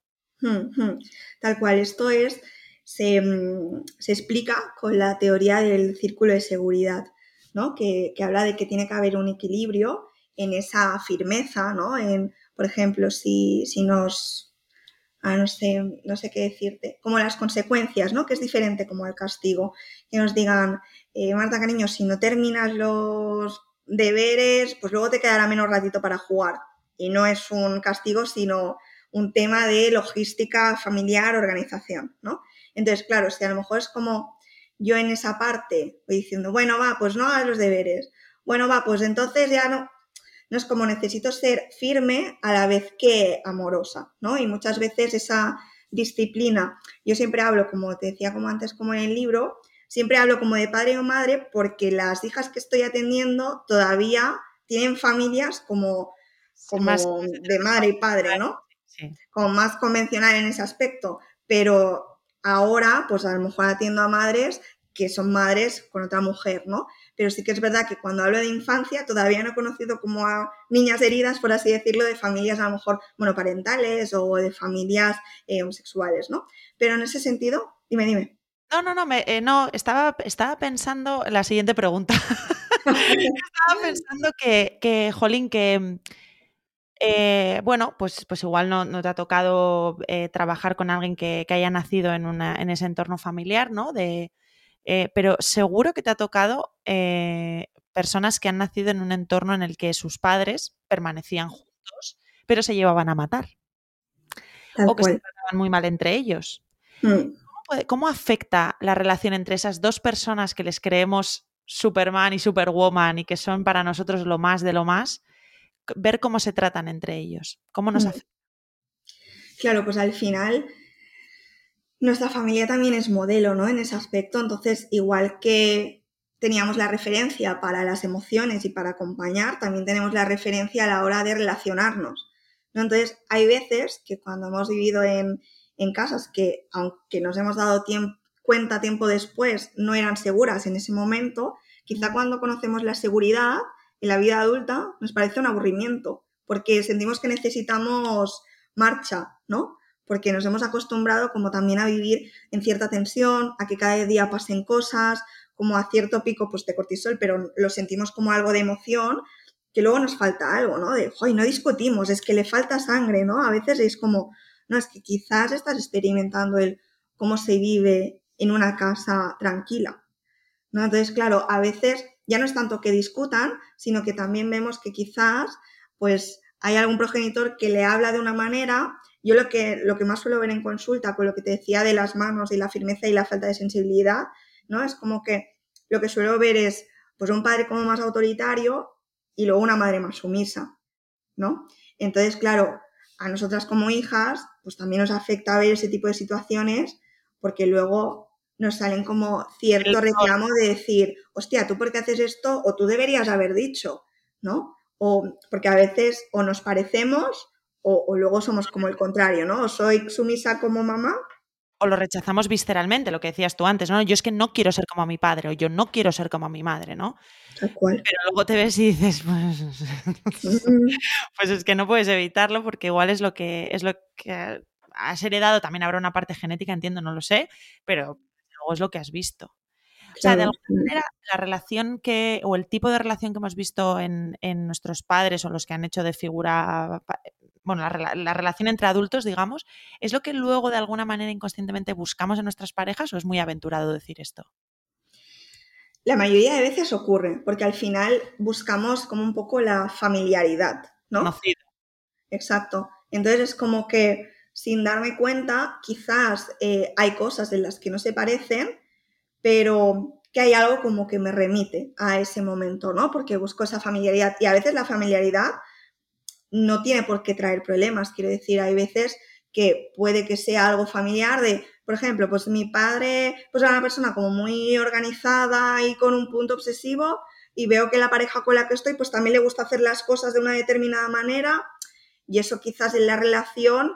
Tal cual, esto se explica con la teoría del círculo de seguridad, ¿no? Que habla de que tiene que haber un equilibrio en esa firmeza, ¿no? Por ejemplo, si nos, no sé qué decirte, como las consecuencias, ¿no? Que es diferente como el castigo, que nos digan, Marta, cariño, si no terminas los deberes, pues luego te quedará menos ratito para jugar. Y no es un castigo, sino un tema de logística familiar, organización, ¿no? Entonces, claro, si a lo mejor es como yo en esa parte voy diciendo, bueno, va, pues no hagas los deberes, bueno, va, pues entonces ya no, no es como necesito ser firme a la vez que amorosa, ¿no? Y muchas veces esa disciplina, yo siempre hablo, como te decía como antes, como en el libro, siempre hablo como de padre o madre porque las hijas que estoy atendiendo todavía tienen familias Más como de madre y padre, ¿no? sí. Como más convencional en ese aspecto, pero ahora pues a lo mejor atiendo a madres que son madres con otra mujer, ¿no? Pero sí que es verdad que cuando hablo de infancia todavía no he conocido como a niñas heridas, por así decirlo, de familias a lo mejor monoparentales o de familias homosexuales, ¿no? Pero en ese sentido, dime. No, estaba pensando en la siguiente pregunta. Estaba pensando jolín, bueno, pues igual no te ha tocado trabajar con alguien que haya nacido en ese entorno familiar, ¿no? Pero seguro que te ha tocado personas que han nacido en un entorno en el que sus padres permanecían juntos, pero se llevaban a matar Tal o que se cual. trataban muy mal entre ellos. Mm. ¿Cómo afecta la relación entre esas dos personas que les creemos Superman y Superwoman y que son para nosotros lo más de lo más, ver cómo se tratan entre ellos? ¿Cómo nos Mm. afecta? Claro, pues al final nuestra familia también es modelo, ¿no? En ese aspecto, entonces igual que teníamos la referencia para las emociones y para acompañar, también tenemos la referencia a la hora de relacionarnos, ¿no? Entonces hay veces que cuando hemos vivido en casas que, aunque nos hemos dado cuenta tiempo después, no eran seguras en ese momento, quizá cuando conocemos la seguridad en la vida adulta nos parece un aburrimiento, porque sentimos que necesitamos marcha, ¿no? Porque nos hemos acostumbrado como también a vivir en cierta tensión, a que cada día pasen cosas, como a cierto pico pues de cortisol, pero lo sentimos como algo de emoción, que luego nos falta algo, ¿no? De, ¡ay, no discutimos! Es que le falta sangre, ¿no? A veces es como, no, es que quizás estás experimentando el cómo se vive en una casa tranquila, ¿no? Entonces, claro, a veces ya no es tanto que discutan, sino que también vemos que quizás pues hay algún progenitor que le habla de una manera. Yo lo que más suelo ver en consulta, con lo que te decía de las manos y la firmeza y la falta de sensibilidad, ¿no? Es como que lo que suelo ver es pues un padre como más autoritario y luego una madre más sumisa, ¿no? Entonces, claro, a nosotras como hijas, pues también nos afecta ver ese tipo de situaciones porque luego nos salen como El cierto rol. reclamo de decir, hostia, ¿tú por qué haces esto? O tú deberías haber dicho, ¿no? O porque a veces o nos parecemos o luego somos como el contrario, ¿no? O soy sumisa como mamá. O lo rechazamos visceralmente, lo que decías tú antes, ¿no? Yo es que no quiero ser como mi padre o yo no quiero ser como mi madre, ¿no? Tal cual. Pero luego te ves y dices, Mm, pues es que no puedes evitarlo porque igual es lo que has heredado, también habrá una parte genética, entiendo, no lo sé, pero luego es lo que has visto. O sea, de claro. alguna manera, la relación o el tipo de relación que hemos visto en nuestros padres o los que han hecho de figura, bueno, la relación entre adultos, digamos, ¿es lo que luego de alguna manera inconscientemente buscamos en nuestras parejas o es muy aventurado decir esto? La mayoría de veces ocurre, porque al final buscamos como un poco la familiaridad, ¿no? Conocido. Exacto. Entonces es como que sin darme cuenta, quizás hay cosas en las que no se parecen, pero que hay algo como que me remite a ese momento, ¿no? Porque busco esa familiaridad y a veces la familiaridad no tiene por qué traer problemas. Quiero decir, hay veces que puede que sea algo familiar de, por ejemplo, pues mi padre pues era una persona como muy organizada y con un punto obsesivo y veo que la pareja con la que estoy pues también le gusta hacer las cosas de una determinada manera y eso quizás en la relación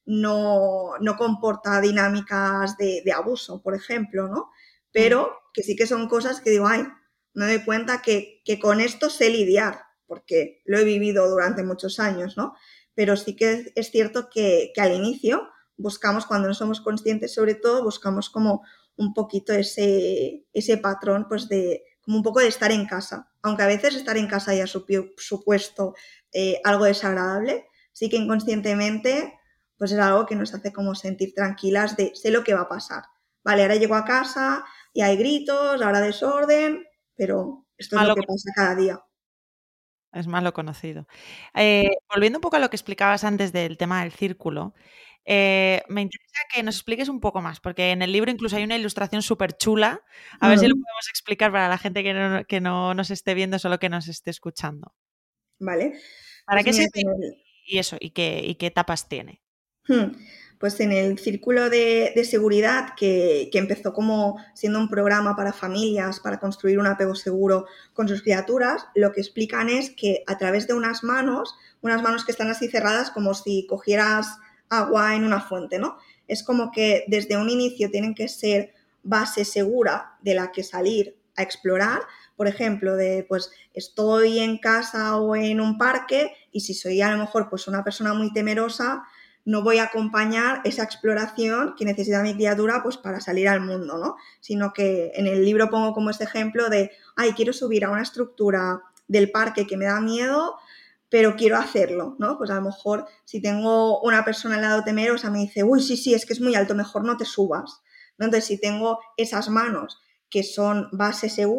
no comporta dinámicas de abuso, por ejemplo, ¿no? Mm. Pero que sí que son cosas que digo, ay, me doy cuenta que con esto sé lidiar, porque lo he vivido durante muchos años, ¿no? Pero sí que es cierto que al inicio buscamos, cuando no somos conscientes sobre todo, buscamos como un poquito ese patrón, pues de como un poco de estar en casa. Aunque a veces estar en casa haya supuesto algo desagradable, sí que inconscientemente pues es algo que nos hace como sentir tranquilas de sé lo que va a pasar. Vale, ahora llego a casa y hay gritos, ahora desorden, pero esto es lo Malo, que pasa cada día. es malo conocido. Volviendo un poco a lo que explicabas antes del tema del círculo, me interesa que nos expliques un poco más, porque en el libro incluso hay una ilustración súper chula. A ver si lo Mm, podemos explicar para la gente que no nos esté viendo, solo que nos esté escuchando. vale, ¿Para pues qué mira, sirve y eso? ¿Y qué etapas tiene? Hmm. Pues en el círculo de seguridad que empezó como siendo un programa para familias, para construir un apego seguro con sus criaturas, lo que explican es que a través de unas manos que están así cerradas como si cogieras agua en una fuente, ¿no? Es como que desde un inicio tienen que ser base segura de la que salir a explorar. Por ejemplo, de pues estoy en casa o en un parque y si soy a lo mejor pues una persona muy temerosa, no voy a acompañar esa exploración que necesita mi criatura pues para salir al mundo, ¿no? Sino que en el libro pongo como este ejemplo de, ay, quiero subir a una estructura del parque que me da miedo, pero quiero hacerlo, ¿no? Pues a lo mejor si tengo una persona al lado temerosa me dice, uy, sí, sí, es que es muy alto, mejor no te subas, ¿no? Entonces si tengo esas manos que son base segura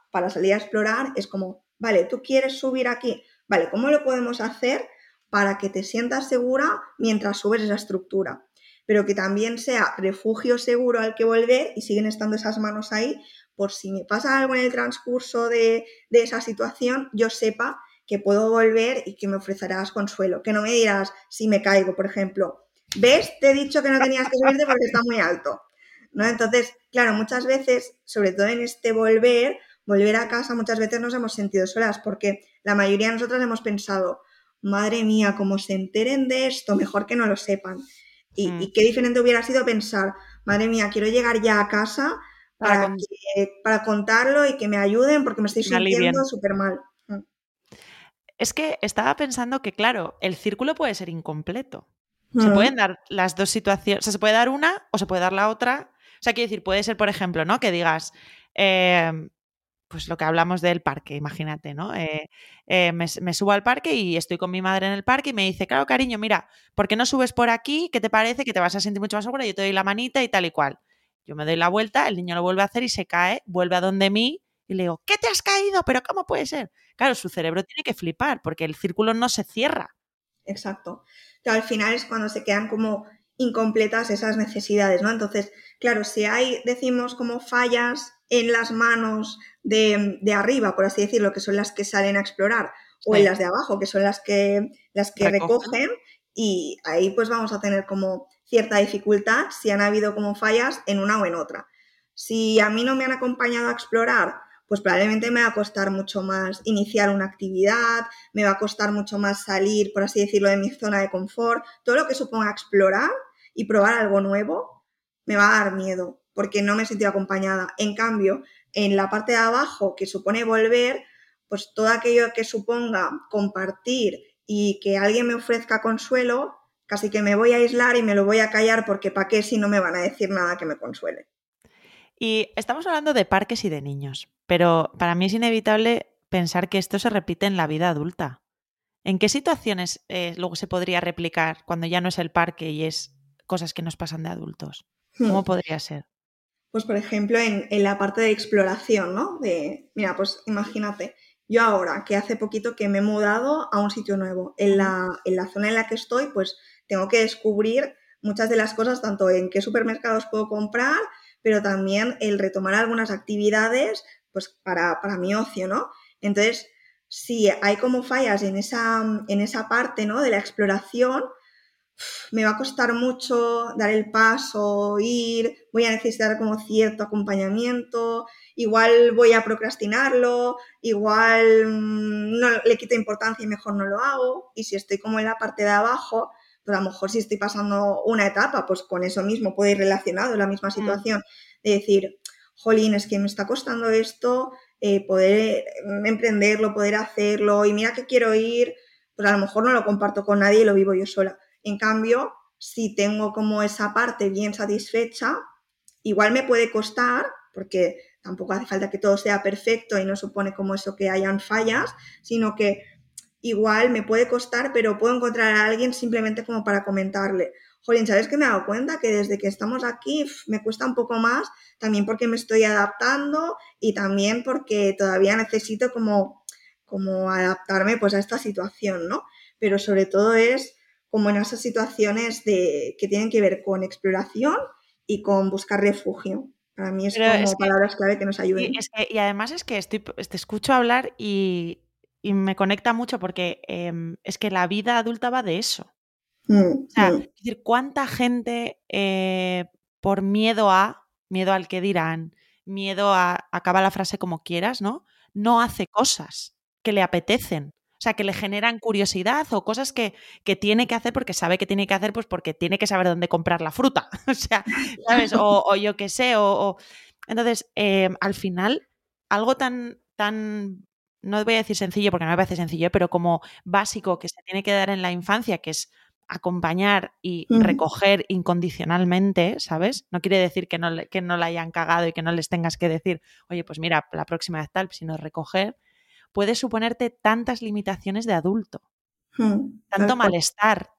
para salir a explorar es como, vale, tú quieres subir aquí, vale, ¿cómo lo podemos hacer para que te sientas segura mientras subes esa estructura? Pero que también sea refugio seguro al que volver y siguen estando esas manos ahí por si me pasa algo en el transcurso de esa situación, yo sepa que puedo volver y que me ofrecerás consuelo. Que no me dirás si me caigo, por ejemplo. ¿Ves? Te he dicho que no tenías que subirte porque está muy alto. ¿No? Entonces, claro, muchas veces, sobre todo en este volver a casa, muchas veces nos hemos sentido solas porque la mayoría de nosotras hemos pensado, madre mía, como se enteren de esto, mejor que no lo sepan. Y qué diferente hubiera sido pensar, madre mía, quiero llegar ya a casa para contarlo y que me ayuden porque me estoy sintiendo súper mal. Es que estaba pensando que, claro, el círculo puede ser incompleto. Se pueden dar las dos situaciones, o sea, se puede dar una o se puede dar la otra. O sea, quiero decir, puede ser, por ejemplo, ¿no? Que digas, pues lo que hablamos del parque, imagínate, ¿no? Me subo al parque y estoy con mi madre en el parque y me dice, claro, cariño, mira, ¿por qué no subes por aquí? ¿Qué te parece? Que te vas a sentir mucho más segura, yo te doy la manita y tal y cual. Yo me doy la vuelta, el niño lo vuelve a hacer y se cae, vuelve a donde mí y le digo, ¿qué te has caído? ¿Pero cómo puede ser? Claro, su cerebro tiene que flipar porque el círculo no se cierra. Exacto. Que al final es cuando se quedan como incompletas esas necesidades, ¿no? Entonces, claro, si hay, decimos, como fallas en las manos de arriba, por así decirlo, que son las que salen a explorar, o en las de abajo, que son las que recogen, y ahí pues vamos a tener como cierta dificultad si han habido como fallas en una o en otra. Si a mí no me han acompañado a explorar, pues probablemente me va a costar mucho más iniciar una actividad, me va a costar mucho más salir, por así decirlo, de mi zona de confort. Todo lo que suponga explorar y probar algo nuevo me va a dar miedo porque no me he sentido acompañada. En cambio, en la parte de abajo, que supone volver, pues todo aquello que suponga compartir y que alguien me ofrezca consuelo, casi que me voy a aislar y me lo voy a callar porque ¿para qué si no me van a decir nada que me consuele? Y estamos hablando de parques y de niños, pero para mí es inevitable pensar que esto se repite en la vida adulta. ¿En qué situaciones luego se podría replicar cuando ya no es el parque y es cosas que nos pasan de adultos? ¿Cómo podría ser? Pues, por ejemplo, en la parte de exploración, ¿no? Mira, pues imagínate, yo ahora que hace poquito que me he mudado a un sitio nuevo, en la zona en la que estoy, pues tengo que descubrir muchas de las cosas, tanto en qué supermercados puedo comprar, pero también el retomar algunas actividades, pues para mi ocio, ¿no? Entonces, si hay como fallas en esa parte, ¿no? De la exploración, me va a costar mucho dar el paso, ir, voy a necesitar como cierto acompañamiento, igual voy a procrastinarlo, igual no le quito importancia y mejor no lo hago. Y si estoy como en la parte de abajo, pues a lo mejor si estoy pasando una etapa, pues con eso mismo puede ir relacionado, la misma situación, de decir, jolín, es que me está costando esto, poder emprenderlo, poder hacerlo, y mira que quiero ir, pues a lo mejor no lo comparto con nadie y lo vivo yo sola. En cambio, si tengo como esa parte bien satisfecha, igual me puede costar, porque tampoco hace falta que todo sea perfecto y no supone como eso que hayan fallas, sino que igual me puede costar, pero puedo encontrar a alguien simplemente como para comentarle. Jolín, ¿sabes que me he dado cuenta que desde que estamos aquí me cuesta un poco más? También porque me estoy adaptando y también porque todavía necesito como adaptarme pues a esta situación, ¿no? Pero sobre todo es como en esas situaciones que tienen que ver con exploración y con buscar refugio. Para mí es Pero como palabras clave que nos ayuden. y además es que te escucho hablar y me conecta mucho porque es que la vida adulta va de eso. O sea, es decir, ¿cuánta gente por miedo al que dirán, miedo a, acaba la frase como quieras, ¿no? No hace cosas que le apetecen. O sea, que le generan curiosidad o cosas que tiene que hacer porque sabe que tiene que hacer, pues porque tiene que saber dónde comprar la fruta. O sea, ¿sabes? O yo qué sé. Entonces, al final, algo tan, no voy a decir sencillo porque no me parece sencillo, pero como básico que se tiene que dar en la infancia, que es acompañar y recoger incondicionalmente, ¿sabes? No quiere decir que no la hayan cagado y que no les tengas que decir, oye, pues mira, la próxima vez tal, sino recoger, puede suponerte tantas limitaciones de adulto, tanto Tal cual. malestar,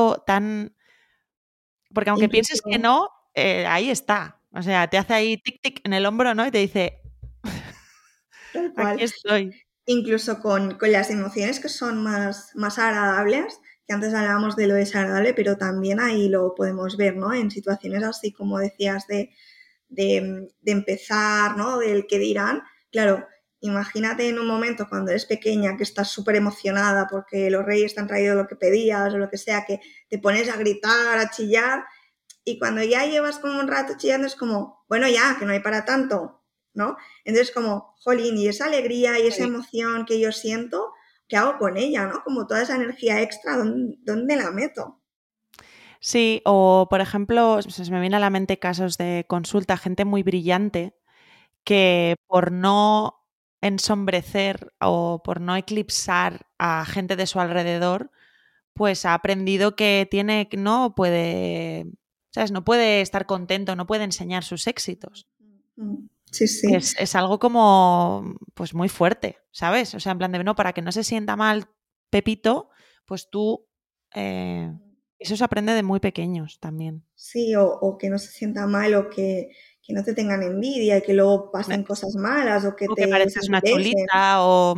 porque aunque pienses que Incluso, no, ahí está. O sea, te hace ahí tic tic en el hombro, ¿no? Y te dice, tal Aquí cual. estoy. Incluso con las emociones que son más agradables, que antes hablábamos de lo desagradable, pero también ahí lo podemos ver, ¿no? En situaciones así como decías de empezar, ¿no? Del que dirán. Claro, imagínate en un momento cuando eres pequeña que estás súper emocionada porque los reyes te han traído lo que pedías o lo que sea, que te pones a gritar, a chillar, y cuando ya llevas como un rato chillando es como, bueno, ya, que no hay para tanto, ¿no? Entonces como, jolín, y esa alegría y esa Sí. emoción que yo siento, ¿qué hago con ella, no? Como toda esa energía extra, ¿dónde la meto? Sí, o por ejemplo, se me viene a la mente casos de consulta, gente muy brillante que por no ensombrecer o por no eclipsar a gente de su alrededor, pues ha aprendido que no puede, ¿sabes? No puede estar contento, no puede enseñar sus éxitos. Sí, sí. Es algo como, pues muy fuerte, ¿sabes? O sea, en plan de, no, para que no se sienta mal Pepito, pues tú, eso se aprende de muy pequeños también. Sí, o que no se sienta mal o que no te tengan envidia y que luego pasen cosas malas o que O que te parezcas una desmereixen. chulita o...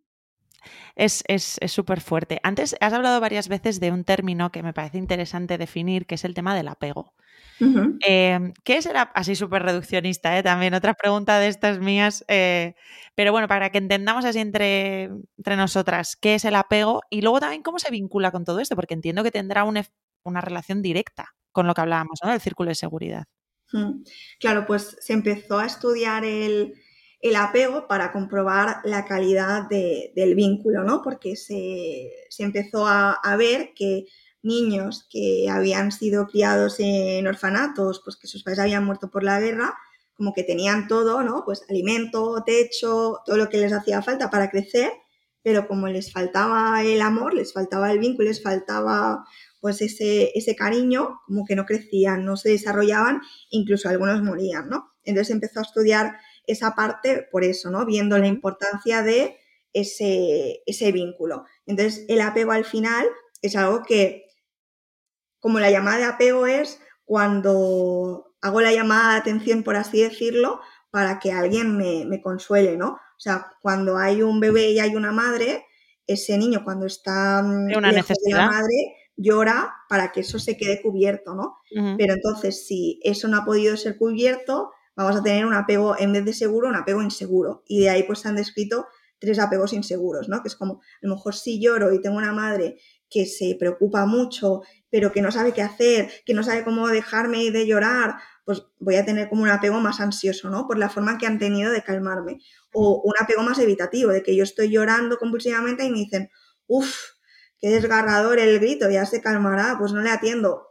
Es súper fuerte. Antes has hablado varias veces de un término que me parece interesante definir, que es el tema del apego. Ujú. ¿Qué es el así súper reduccionista, también otra pregunta de estas mías, pero bueno, para que entendamos así entre nosotras, ¿qué es el apego? Y luego también cómo se vincula con todo esto, porque entiendo que tendrá una relación directa con lo que hablábamos, ¿no? Del círculo de seguridad. Claro, pues se empezó a estudiar el apego para comprobar la calidad del vínculo, ¿no? Porque se empezó a ver que niños que habían sido criados en orfanatos, pues que sus padres habían muerto por la guerra, como que tenían todo, ¿no? Pues alimento, techo, todo lo que les hacía falta para crecer, pero como les faltaba el amor, les faltaba el vínculo, les faltaba pues ese cariño, como que no crecían, no se desarrollaban, incluso algunos morían, ¿no? Entonces empezó a estudiar esa parte por eso, ¿no? Viendo la Ujú. importancia de ese vínculo. Entonces el apego al final es algo que, como la llamada de apego es cuando hago la llamada de atención, por así decirlo, para que alguien me consuele, ¿no? O sea, cuando hay un bebé y hay una madre, ese niño cuando está Tiene una lejos de la necesidad. madre llora para que eso se quede cubierto, ¿no? Ujú. Pero entonces, si eso no ha podido ser cubierto, vamos a tener un apego, en vez de seguro, un apego inseguro. Y de ahí pues se han descrito 3 apegos inseguros, ¿no? Que es como, a lo mejor si lloro y tengo una madre que se preocupa mucho, pero que no sabe qué hacer, que no sabe cómo dejarme de llorar, pues voy a tener como un apego más ansioso, ¿no? Por la forma que han tenido de calmarme. O un apego más evitativo, de que yo estoy llorando compulsivamente y me dicen, uff, qué desgarrador el grito, ya se calmará, pues no le atiendo.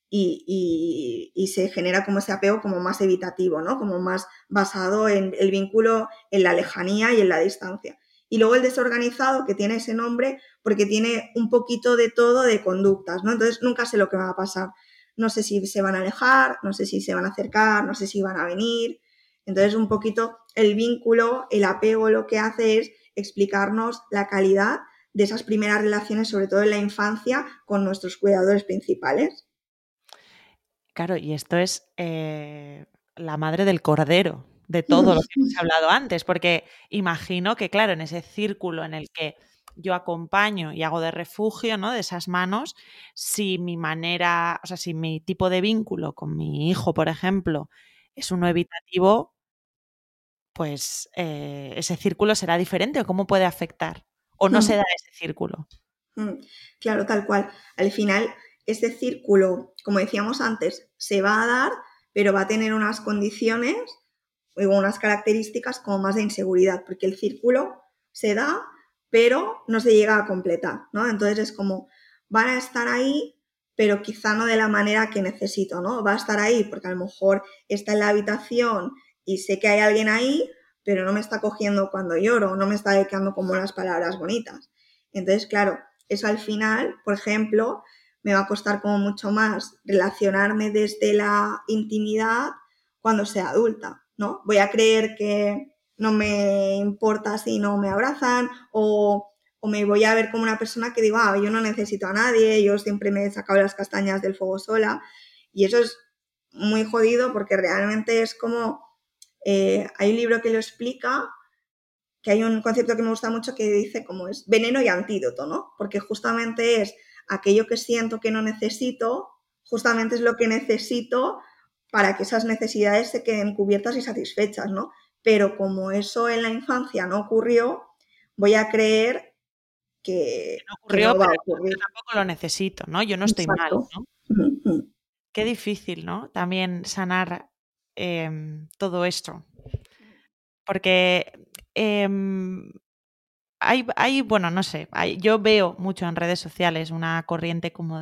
Y se genera como ese apego como más evitativo, ¿no? Como más basado en el vínculo, en la lejanía y en la distancia. Y luego el desorganizado, que tiene ese nombre porque tiene un poquito de todo de conductas, ¿no? Entonces nunca sé lo que va a pasar. No sé si se van a alejar, no sé si se van a acercar, no sé si van a venir. Entonces un poquito el vínculo, el apego lo que hace es explicarnos la calidad de esas primeras relaciones, sobre todo en la infancia, con nuestros cuidadores principales. Claro, y esto es la madre del cordero, de todo lo que hemos hablado antes, porque imagino que, claro, en ese círculo en el que yo acompaño y hago de refugio, ¿no? De esas manos, si mi manera, o sea, si mi tipo de vínculo con mi hijo, por ejemplo, es uno evitativo, pues ese círculo será diferente o cómo puede afectar. O no se da ese círculo. Claro, tal cual. Al final, este círculo, como decíamos antes, se va a dar, pero va a tener unas condiciones o unas características como más de inseguridad, porque el círculo se da, pero no se llega a completar, ¿no? Entonces es como, van a estar ahí, pero quizá no de la manera que necesito, ¿no? Va a estar ahí porque a lo mejor está en la habitación y sé que hay alguien ahí, pero no me está cogiendo cuando lloro, no me está dedicando como las palabras bonitas. Entonces, claro, eso al final, por ejemplo, me va a costar como mucho más relacionarme desde la intimidad cuando sea adulta, ¿no? Voy a creer que no me importa si no me abrazan o me voy a ver como una persona que digo, ah, yo no necesito a nadie, yo siempre me he sacado las castañas del fuego sola. Y eso es muy jodido porque realmente es como, hay un libro que lo explica, que hay un concepto que me gusta mucho que dice como es veneno y antídoto, ¿no? Porque justamente es aquello que siento que no necesito, justamente es lo que necesito para que esas necesidades se queden cubiertas y satisfechas, ¿no? Pero como eso en la infancia no ocurrió, voy a creer No que ocurrió, no va a pero yo ocurrir. tampoco lo necesito, ¿no? Yo no estoy mal, Exacto. ¿no? Ujú. Qué difícil, ¿no? También sanar todo esto. Porque bueno, no sé, yo veo mucho en redes sociales una corriente como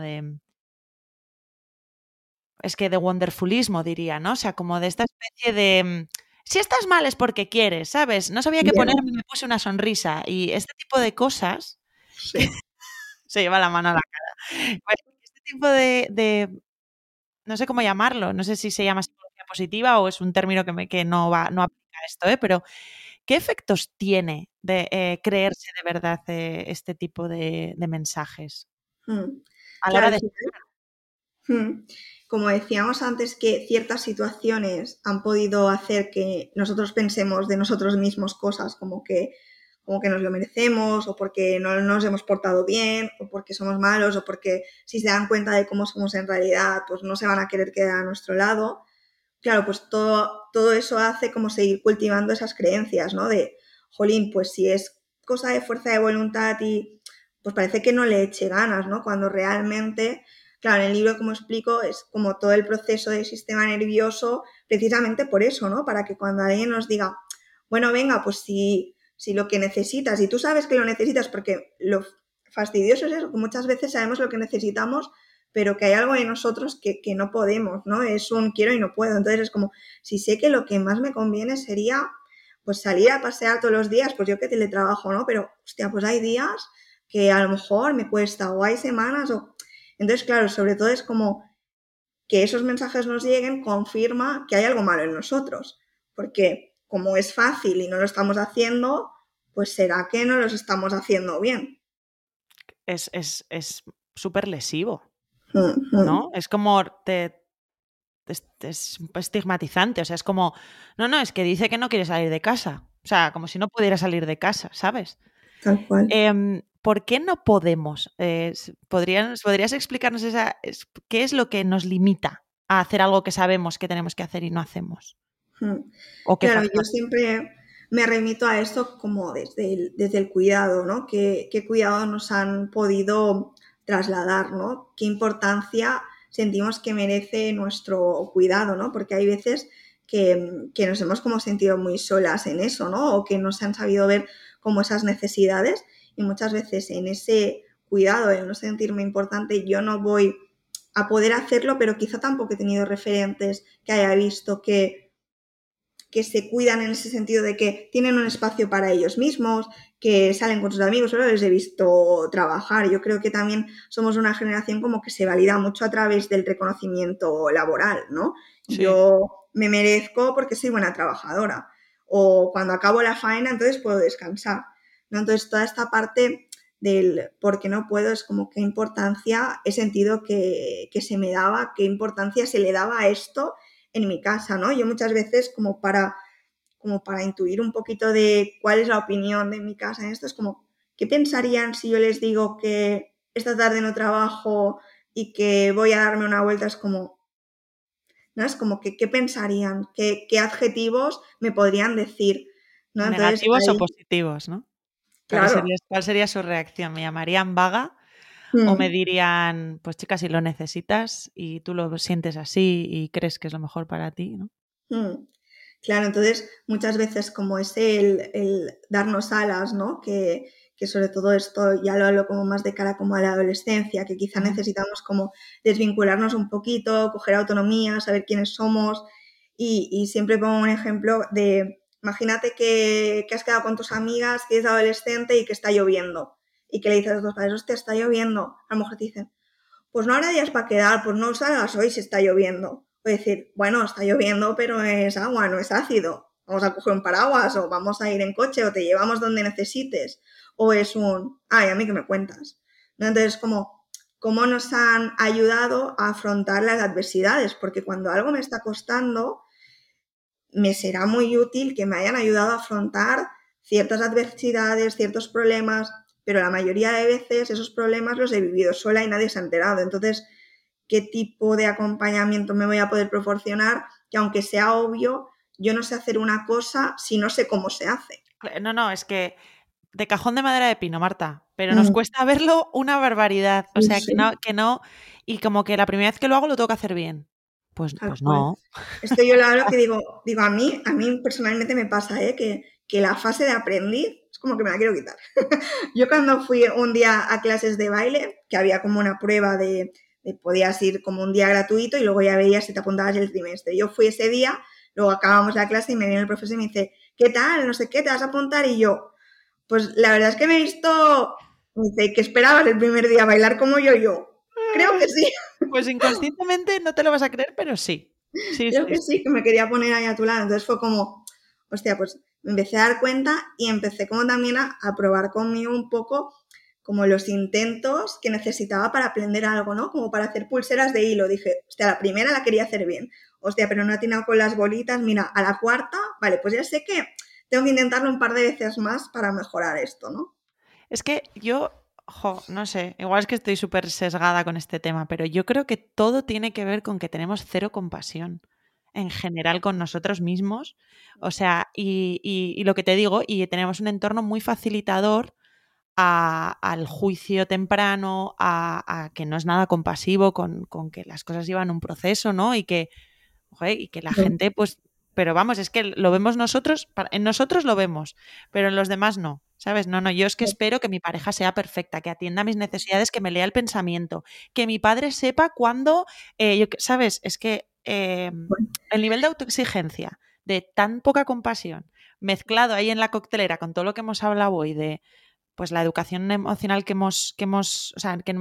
es que de wonderfulismo diría, ¿no? O sea, como de esta especie de, si estás mal es porque quieres, ¿sabes? No sabía qué Ya, ponerme y me puse una sonrisa. Y este tipo de cosas, que sí, se lleva la mano a la cara. Pues, este tipo no sé cómo llamarlo, no sé si se llama psicología positiva o es un término que no aplica a esto, pero ¿qué efectos tiene de creerse de verdad este tipo de mensajes mm. a la Claro, hora al de... final, como decíamos antes, que ciertas situaciones han podido hacer que nosotros pensemos de nosotros mismos cosas como que nos lo merecemos, o porque no nos hemos portado bien, o porque somos malos, o porque si se dan cuenta de cómo somos en realidad, pues no se van a querer quedar a nuestro lado. Claro, pues todo eso hace como seguir cultivando esas creencias, ¿no? De, jolín, pues si es cosa de fuerza de voluntad y pues parece que no le eche ganas, ¿no? Cuando realmente, claro, en el libro, como explico, es como todo el proceso del sistema nervioso, precisamente por eso, ¿no? Para que cuando alguien nos diga, bueno, venga, pues si lo que necesitas, y tú sabes que lo necesitas, porque lo fastidioso es eso, que muchas veces sabemos lo que necesitamos, pero que hay algo en nosotros que no podemos, ¿no? Es un quiero y no puedo. Entonces es como, si sé que lo que más me conviene sería pues salir a pasear todos los días, pues yo que teletrabajo, ¿no? Pero, hostia, pues hay días que a lo mejor me cuesta, o hay semanas, o... Entonces, claro, sobre todo es como que esos mensajes nos lleguen, confirma que hay algo malo en nosotros, porque como es fácil y no lo estamos haciendo, pues será que no los estamos haciendo bien. Es súper lesivo, Mm, ¿no? Es como es estigmatizante, o sea, es como, no, es que dice que no quiere salir de casa, o sea, como si no pudiera salir de casa, ¿sabes? tal cual. ¿Por qué no podemos? ¿Podrías explicarnos qué es lo que nos limita a hacer algo que sabemos que tenemos que hacer y no hacemos? Mm. ¿O qué Claro, yo factor? siempre me remito a esto como desde el cuidado, ¿no? ¿Qué cuidado nos han podido trasladar, ¿no? ¿Qué importancia sentimos que merece nuestro cuidado, ¿no? Porque hay veces que nos hemos como sentido muy solas en eso, ¿no? O que no se han sabido ver como esas necesidades y muchas veces en ese cuidado, en no sentirme importante, yo no voy a poder hacerlo, pero quizá tampoco he tenido referentes que haya visto que se cuidan en ese sentido de que tienen un espacio para ellos mismos, que salen con sus amigos, solo les he visto trabajar. Yo creo que también somos una generación como que se valida mucho a través del reconocimiento laboral, ¿no? Sí. Yo me merezco porque soy buena trabajadora. O cuando acabo la faena, entonces puedo descansar, ¿no? Entonces, toda esta parte del por qué no puedo es como qué importancia he sentido que se me daba, qué importancia se le daba a esto en mi casa, ¿no? Yo muchas veces como para intuir un poquito de cuál es la opinión de mi casa en esto, es como, ¿qué pensarían si yo les digo que esta tarde no trabajo y que voy a darme una vuelta? Es como, ¿no? Es como que, ¿qué pensarían? ¿Qué adjetivos me podrían decir? ¿No? Entonces, ¿Negativos o ahí, positivos, no? claro, Cuál sería su reacción? ¿Me llamarían vaga o me mm, dirían, pues chica, si lo necesitas y tú lo sientes así y crees que es lo mejor para ti, ¿no? mm. Claro, entonces muchas veces como es el darnos alas, ¿no? Que sobre todo esto ya lo hablo como más de cara como a la adolescencia, que quizá Ujú. necesitamos como desvincularnos un poquito, coger autonomía, saber quiénes somos y siempre pongo un ejemplo de, imagínate que has quedado con tus amigas, que es adolescente y que está lloviendo y que le dices a tus padres, hostia, está lloviendo, a lo mejor te dicen, pues no habrá días para quedar, pues no salgas hoy si está lloviendo. O decir, bueno, está lloviendo, pero es agua, no es ácido. Vamos a coger un paraguas o vamos a ir en coche o te llevamos donde necesites. O es ay, a mí que me cuentas. ¿No? Entonces, cómo nos han ayudado a afrontar las adversidades, porque cuando algo me está costando, me será muy útil que me hayan ayudado a afrontar ciertas adversidades, ciertos problemas, pero la mayoría de veces esos problemas los he vivido sola y nadie se ha enterado. Entonces, ¿qué tipo de acompañamiento me voy a poder proporcionar? Que aunque sea obvio, yo no sé hacer una cosa si no sé cómo se hace. No, es que de cajón de madera de pino, Marta, pero nos Mm, cuesta verlo una barbaridad. O sí, sea, sí, que no, y como que la primera vez que lo hago lo tengo que hacer bien. tal Pues cual. no. Esto yo lo hablo que digo, a mí personalmente me pasa, que la fase de aprendiz es como que me la quiero quitar. Yo cuando fui un día a clases de baile, que había como una prueba de podías ir como un día gratuito y luego ya veías si te apuntabas el trimestre. Yo fui ese día, luego acabamos la clase y me viene el profesor y me dice, ¿qué tal? No sé qué, ¿te vas a apuntar? Y yo, pues la verdad es que me he visto, me dice, ¿qué esperabas el primer día? ¿Bailar como yo? Creo que sí, Pues inconscientemente no te lo vas a creer, pero sí. Sí, creo sí, que sí. sí, que me quería poner ahí a tu lado. Entonces fue como, hostia, pues me empecé a dar cuenta y empecé como también a probar conmigo un poco como los intentos que necesitaba para aprender algo, ¿no? Como para hacer pulseras de hilo. Dije, hostia, la primera la quería hacer bien. Hostia, pero no he atinado con las bolitas. Mira, a la cuarta, vale, pues ya sé que tengo que intentarlo un par de veces más para mejorar esto, ¿no? Es que yo, no sé, igual es que estoy súper sesgada con este tema, pero yo creo que todo tiene que ver con que tenemos cero compasión en general con nosotros mismos. O sea, y lo que te digo, y tenemos un entorno muy facilitador al juicio temprano, a que no es nada compasivo con que las cosas llevan un proceso, ¿no? Y que la gente, pues, pero vamos, es que lo vemos nosotros, en nosotros lo vemos, pero en los demás no, ¿sabes? No, yo es que espero que mi pareja sea perfecta, que atienda mis necesidades, que me lea el pensamiento, que mi padre sepa cuándo, ¿sabes? Es que el nivel de autoexigencia, de tan poca compasión, mezclado ahí en la coctelera con todo lo que hemos hablado hoy de pues la educación emocional o sea, que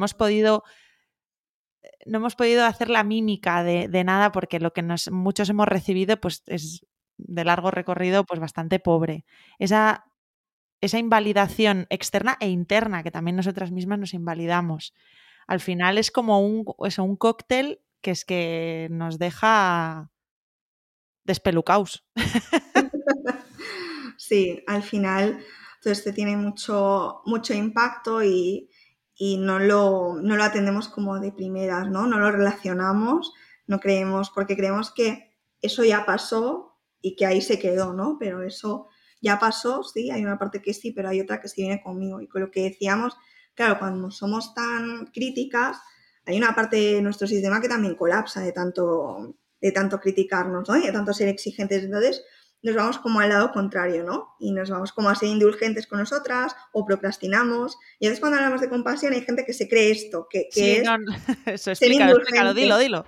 no hemos podido hacer la mímica de nada porque lo que muchos hemos recibido pues es de largo recorrido pues bastante pobre. Esa invalidación externa e interna que también nosotras mismas nos invalidamos. Al final es como un cóctel que es que nos deja despelucaos. Sí, al final todo esto tiene mucho, mucho impacto y no lo atendemos como de primeras, ¿no? No lo relacionamos, no creemos, porque creemos que eso ya pasó y que ahí se quedó, ¿no? Pero eso ya pasó, sí, hay una parte que sí, pero hay otra que sí viene conmigo. Y con lo que decíamos, claro, cuando somos tan críticas, hay una parte de nuestro sistema que también colapsa de tanto criticarnos, ¿no? Y de tanto ser exigentes. Entonces, nos vamos como al lado contrario, ¿no? Y nos vamos como a ser indulgentes con nosotras o procrastinamos. Y entonces cuando hablamos de compasión hay gente que se cree esto, que Sí, es no, eso, ser explícalo, indulgente. dilo.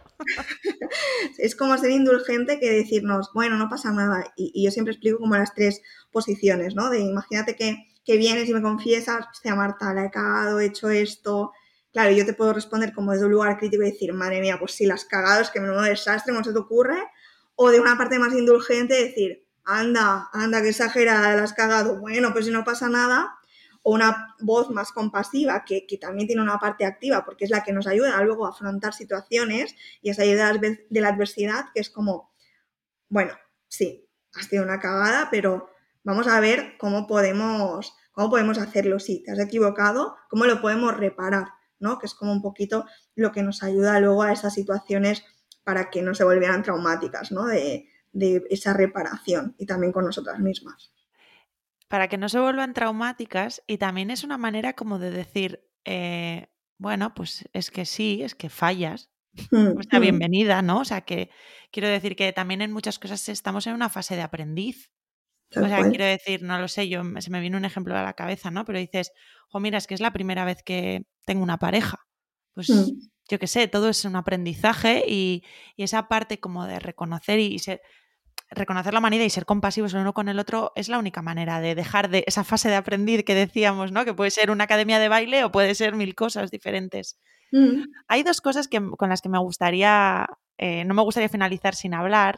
Es como ser indulgente que decirnos, bueno, no pasa nada. Y yo siempre explico como las tres posiciones, ¿no? De imagínate que vienes y me confiesas, hostia, Marta, la he cagado, he hecho esto. Claro, yo te puedo responder como desde un lugar crítico y decir, madre mía, pues sí, las has cagado, es que menudo desastre, ¿cómo se te ocurre? O de una parte más indulgente decir, anda, que exagerada, la has cagado. Bueno, pues si no pasa nada. O una voz más compasiva, que también tiene una parte activa, porque es la que nos ayuda luego a afrontar situaciones y esa idea de la adversidad, que es como, bueno, sí, has sido una cagada, pero vamos a ver cómo podemos hacerlo. Sí, te has equivocado, cómo lo podemos reparar, ¿no? Que es como un poquito lo que nos ayuda luego a esas situaciones para que no se volvieran traumáticas, ¿no? De esa reparación y también con nosotras mismas. Para que no se vuelvan traumáticas y también es una manera como de decir, bueno, pues es que sí, es que fallas, o sea, bienvenida, ¿no? O sea, que quiero decir que también en muchas cosas estamos en una fase de aprendiz. O Tal sea, cual. quiero decir, no lo sé, se me viene un ejemplo a la cabeza, ¿no? Pero dices, jo, mira, es que es la primera vez que tengo una pareja. Pues yo qué sé, todo es un aprendizaje y esa parte como de reconocer reconocer la humanidad y ser compasivos el uno con el otro es la única manera de dejar de esa fase de aprendiz que decíamos, ¿no? Que puede ser una academia de baile o puede ser mil cosas diferentes. Hay dos cosas con las que me gustaría, no me gustaría finalizar sin hablar.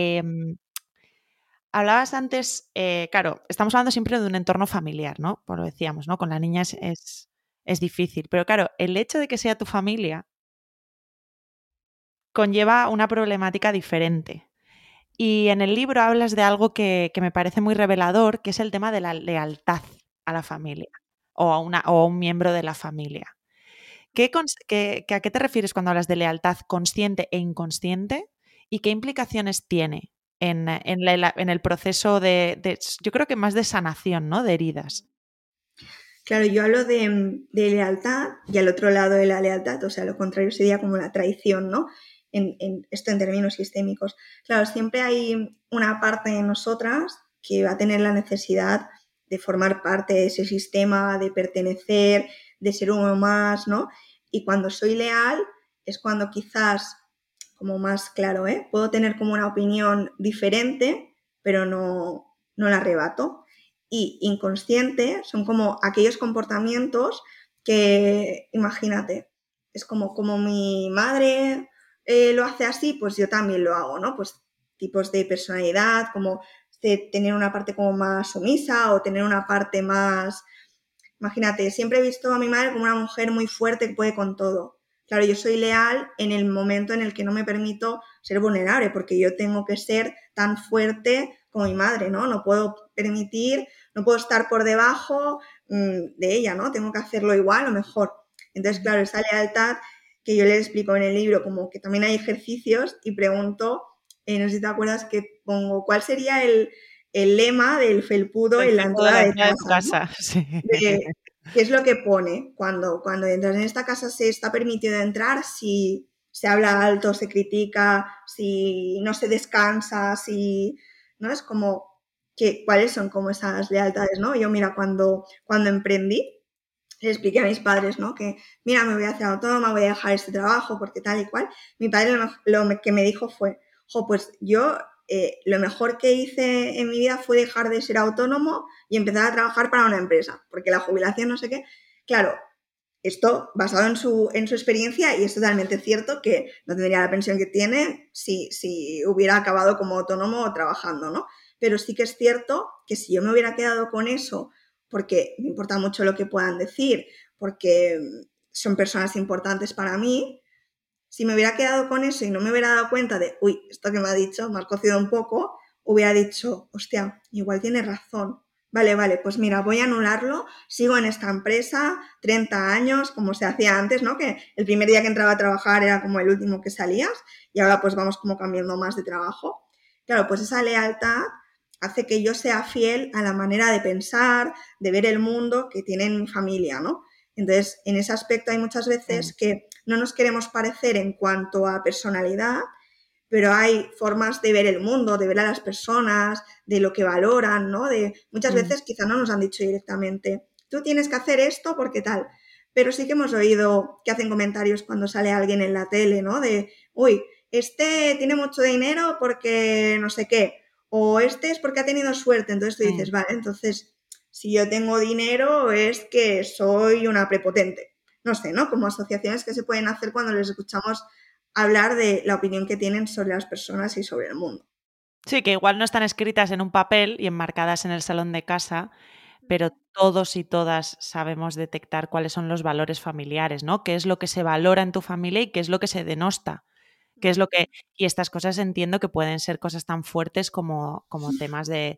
Hablabas antes, claro, estamos hablando siempre de un entorno familiar, ¿no? Pues lo decíamos, ¿no? Con la niña es difícil, pero claro, el hecho de que sea tu familia conlleva una problemática diferente. Y en el libro hablas de algo que me parece muy revelador, que es el tema de la lealtad a la familia o a un miembro de la familia. ¿A qué te refieres cuando hablas de lealtad consciente e inconsciente? ¿Y qué implicaciones tiene en el proceso yo creo que más de sanación, ¿no? De heridas. Claro, yo hablo de lealtad y al otro lado de la lealtad, o sea, lo contrario sería como la traición, ¿no? Esto en términos sistémicos. Claro, siempre hay una parte de nosotras que va a tener la necesidad de formar parte de ese sistema, de pertenecer, de ser uno más, ¿no? Y cuando soy leal es cuando quizás, como más claro, ¿eh? Puedo tener como una opinión diferente, pero no la arrebato. Y inconsciente son como aquellos comportamientos que, imagínate, es como mi madre lo hace así, pues yo también lo hago, ¿no? Pues tipos de personalidad, como de tener una parte como más sumisa o tener una parte más... Imagínate, siempre he visto a mi madre como una mujer muy fuerte que puede con todo. Claro, yo soy leal en el momento en el que no me permito ser vulnerable, porque yo tengo que ser tan fuerte como mi madre, ¿no? No puedo permitir, no puedo estar por debajo de ella, ¿no? Tengo que hacerlo igual o mejor. Entonces, claro, esa lealtad que yo les explico en el libro, como que también hay ejercicios y pregunto, no sé si te acuerdas que pongo, ¿cuál sería el lema del felpudo El en la tiempo de la entrada de entrada de tu casa, ¿no? casa, sí. De qué es lo que pone cuando entras en esta casa, se está permitido entrar, si se habla alto, se critica, si no se descansa, si no es como cuáles son como esas lealtades, ¿no? Yo mira, cuando emprendí, les expliqué a mis padres, ¿no? Que mira, me voy a hacer autónoma, voy a dejar este trabajo porque tal y cual. Mi padre lo que me dijo fue, jo, pues yo lo mejor que hice en mi vida fue dejar de ser autónomo y empezar a trabajar para una empresa, porque la jubilación no sé qué. Claro, esto basado en su experiencia, y es totalmente cierto que no tendría la pensión que tiene si hubiera acabado como autónomo o trabajando, ¿no? Pero sí que es cierto que si yo me hubiera quedado con eso, porque me importa mucho lo que puedan decir, porque son personas importantes para mí, si me hubiera quedado con eso y no me hubiera dado cuenta de, uy, esto que me ha dicho, me ha cocido un poco, hubiera dicho, hostia, igual tiene razón. Vale, pues mira, voy a anularlo, sigo en esta empresa, 30 años, como se hacía antes, ¿no? Que el primer día que entraba a trabajar era como el último que salías y ahora pues vamos como cambiando más de trabajo. Claro, pues esa lealtad hace que yo sea fiel a la manera de pensar, de ver el mundo que tiene mi familia, ¿no? Entonces, en ese aspecto hay muchas veces que no nos queremos parecer en cuanto a personalidad, pero hay formas de ver el mundo, de ver a las personas, de lo que valoran, ¿no? Muchas veces quizá no nos han dicho directamente, tú tienes que hacer esto porque tal, pero sí que hemos oído que hacen comentarios cuando sale alguien en la tele, ¿no? De, uy, este tiene mucho dinero porque no sé qué, o este es porque ha tenido suerte, entonces tú dices, vale, entonces si yo tengo dinero es que soy una prepotente. No sé, ¿no? Como asociaciones que se pueden hacer cuando les escuchamos hablar de la opinión que tienen sobre las personas y sobre el mundo. Sí, que igual no están escritas en un papel y enmarcadas en el salón de casa, pero todos y todas sabemos detectar cuáles son los valores familiares, ¿no? Qué es lo que se valora en tu familia y qué es lo que se denosta. Qué es lo que. Y estas cosas entiendo que pueden ser cosas tan fuertes como temas de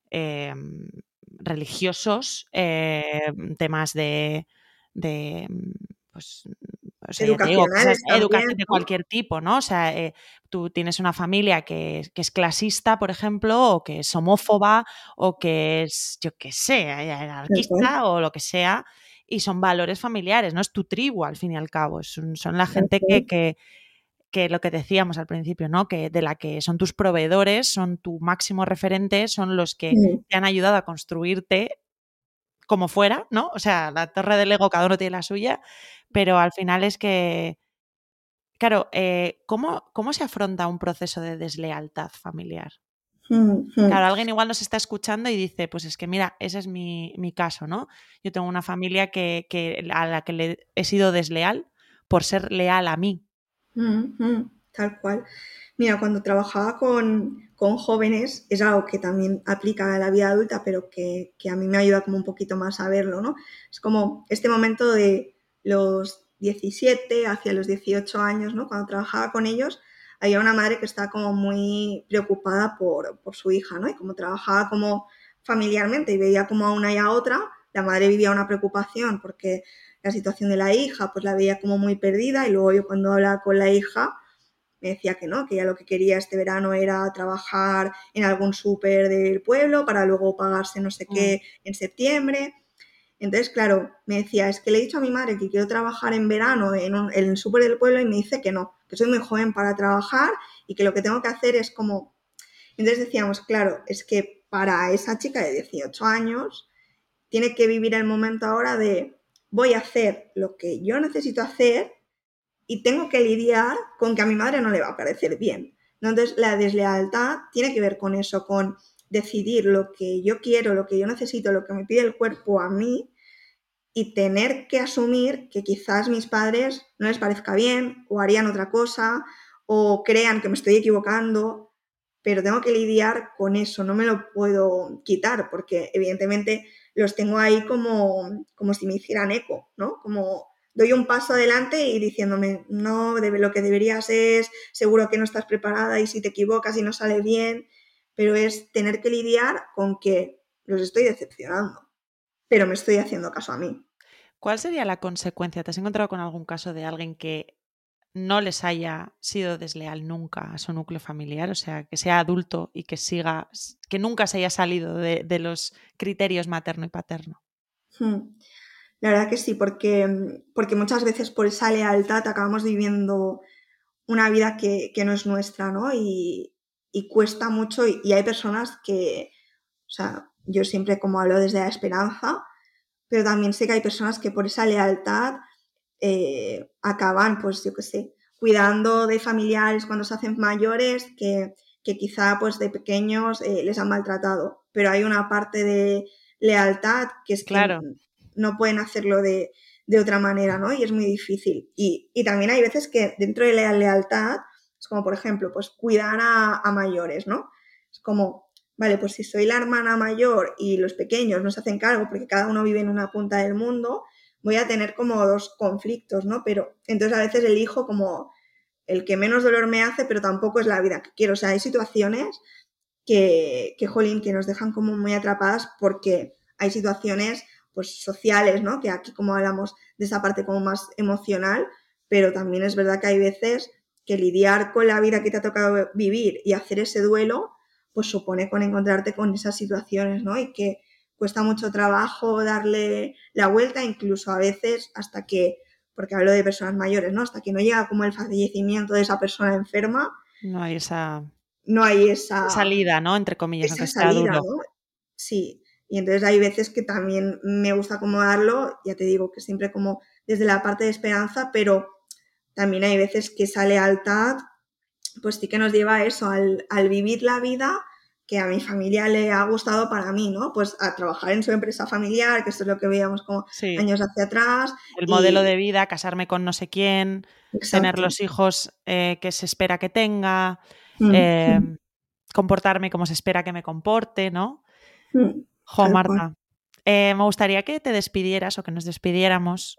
religiosos, temas de, pues, o sea, ya te digo, cosas Educacionales también, de ¿no? cualquier tipo, ¿no? O sea, tú tienes una familia que es clasista, por ejemplo, o que es homófoba, o que es, yo qué sé, Tal cual, anarquista o lo que sea, y son valores familiares, ¿no? Es tu tribu, al fin y al cabo. Son la tal gente cual. que lo que decíamos al principio, ¿no? Que de la que son tus proveedores, son tu máximo referente, son los que Mm, te han ayudado a construirte como fuera, ¿no? O sea, la torre del ego, cada uno tiene la suya, pero al final es que, claro, ¿cómo se afronta un proceso de deslealtad familiar? mm, mm, Claro, alguien igual nos está escuchando y dice, pues es que mira, ese es mi caso, ¿no? Yo tengo una familia a la que le he sido desleal por ser leal a mí. tal cual. Mira, cuando trabajaba con jóvenes, es algo que también aplica a la vida adulta, pero que a mí me ayuda como un poquito más a verlo, ¿no? Es como este momento de los 17 hacia los 18 años, ¿no? Cuando trabajaba con ellos, había una madre que estaba como muy preocupada por su hija, ¿no? Y como trabajaba como familiarmente y veía como a una y a otra, la madre vivía una preocupación porque la situación de la hija pues la veía como muy perdida y luego yo cuando hablaba con la hija me decía que no, que ella lo que quería este verano era trabajar en algún súper del pueblo para luego pagarse no sé Mm. qué en septiembre. Entonces, claro, me decía, es que le he dicho a mi madre que quiero trabajar en verano en el súper del pueblo y me dice que no, que soy muy joven para trabajar y que lo que tengo que hacer es como... Entonces decíamos, claro, es que para esa chica de 18 años tiene que vivir el momento ahora de voy a hacer lo que yo necesito hacer y tengo que lidiar con que a mi madre no le va a parecer bien. ¿No? Entonces, la deslealtad tiene que ver con eso, con decidir lo que yo quiero, lo que yo necesito, lo que me pide el cuerpo a mí y tener que asumir que quizás mis padres no les parezca bien o harían otra cosa o crean que me estoy equivocando, pero tengo que lidiar con eso, no me lo puedo quitar porque evidentemente los tengo ahí como si me hicieran eco, ¿no? Como doy un paso adelante y diciéndome, no, lo que deberías es, seguro que no estás preparada y si te equivocas y no sale bien, pero es tener que lidiar con que los estoy decepcionando, pero me estoy haciendo caso a mí. ¿Cuál sería la consecuencia? ¿Te has encontrado con algún caso de alguien que no les haya sido desleal nunca a su núcleo familiar? O sea, que sea adulto y que siga, que nunca se haya salido de los criterios materno y paterno. Hmm. La verdad que sí, porque muchas veces por esa lealtad acabamos viviendo una vida que no es nuestra, ¿no? Y cuesta mucho y hay personas que, o sea, yo siempre como hablo desde la esperanza, pero también sé que hay personas que por esa lealtad acaban, pues yo qué sé, cuidando de familiares cuando se hacen mayores que quizá pues de pequeños les han maltratado, pero hay una parte de lealtad que es que Claro, no pueden hacerlo de otra manera, ¿no? Y es muy difícil. Y también hay veces que dentro de la lealtad, es como por ejemplo, pues cuidar a mayores, ¿no? Es como, vale, pues si soy la hermana mayor y los pequeños no se hacen cargo porque cada uno vive en una punta del mundo, voy a tener como dos conflictos, ¿no? Pero entonces a veces elijo como el que menos dolor me hace, pero tampoco es la vida que quiero. O sea, hay situaciones jolín, que nos dejan como muy atrapadas porque hay situaciones pues sociales, ¿no? Que aquí como hablamos de esa parte como más emocional, pero también es verdad que hay veces que lidiar con la vida que te ha tocado vivir y hacer ese duelo, pues supone con encontrarte con esas situaciones, ¿no? Y que cuesta mucho trabajo darle la vuelta, incluso a veces hasta que, porque hablo de personas mayores, ¿no? Hasta que no llega como el fallecimiento de esa persona enferma, no hay no hay esa salida, ¿no? Entre comillas, aunque esa sea salida, duro. ¿no? Sí, y entonces hay veces que también me gusta acomodarlo, ya te digo que siempre como desde la parte de esperanza, pero también hay veces que esa lealtad, pues sí que nos lleva a eso, al vivir la vida que a mi familia le ha gustado para mí, ¿no? Pues a trabajar en su empresa familiar, que esto es lo que veíamos como Sí, años hacia atrás, el modelo y de vida, casarme con no sé quién, tener exacto. los hijos que se espera que tenga, Mm, eh, comportarme como se espera que me comporte, ¿no? Jo, tal cual. Marta, me gustaría que te despidieras o que nos despidiéramos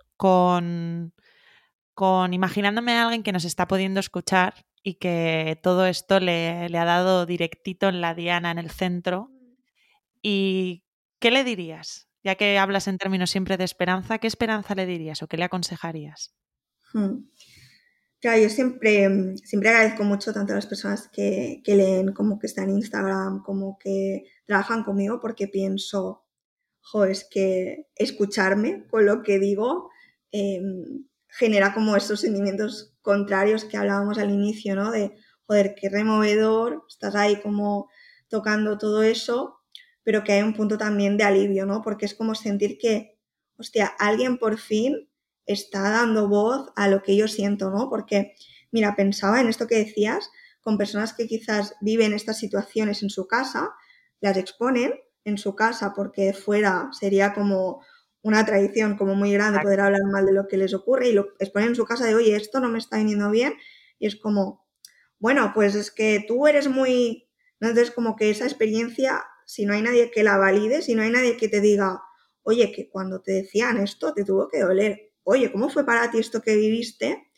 con imaginándome a alguien que nos está pudiendo escuchar y que todo esto le ha dado directito en la diana, en el centro. ¿Y qué le dirías? Ya que hablas en términos siempre de esperanza, ¿qué esperanza le dirías o qué le aconsejarías? Mm. Claro, yo siempre agradezco mucho tanto a las personas que leen como que están en Instagram, como que trabajan conmigo, porque pienso, jo, es que escucharme con lo que digo eh, genera como esos sentimientos contrarios que hablábamos al inicio, ¿no? De, joder, qué removedor, estás ahí como tocando todo eso, pero que hay un punto también de alivio, ¿no? Porque es como sentir que, hostia, alguien por fin está dando voz a lo que yo siento, ¿no? Porque, mira, pensaba en esto que decías, con personas que quizás viven estas situaciones en su casa, las exponen en su casa porque fuera sería como una tradición como muy grande poder Exacto. hablar mal de lo que les ocurre y lo exponen en su casa de, oye, esto no me está viniendo bien y es como, bueno, pues es que tú eres muy... ¿no? Entonces como que esa experiencia, si no hay nadie que la valide, si no hay nadie que te diga, oye, que cuando te decían esto te tuvo que doler, oye, ¿cómo fue para ti esto que viviste?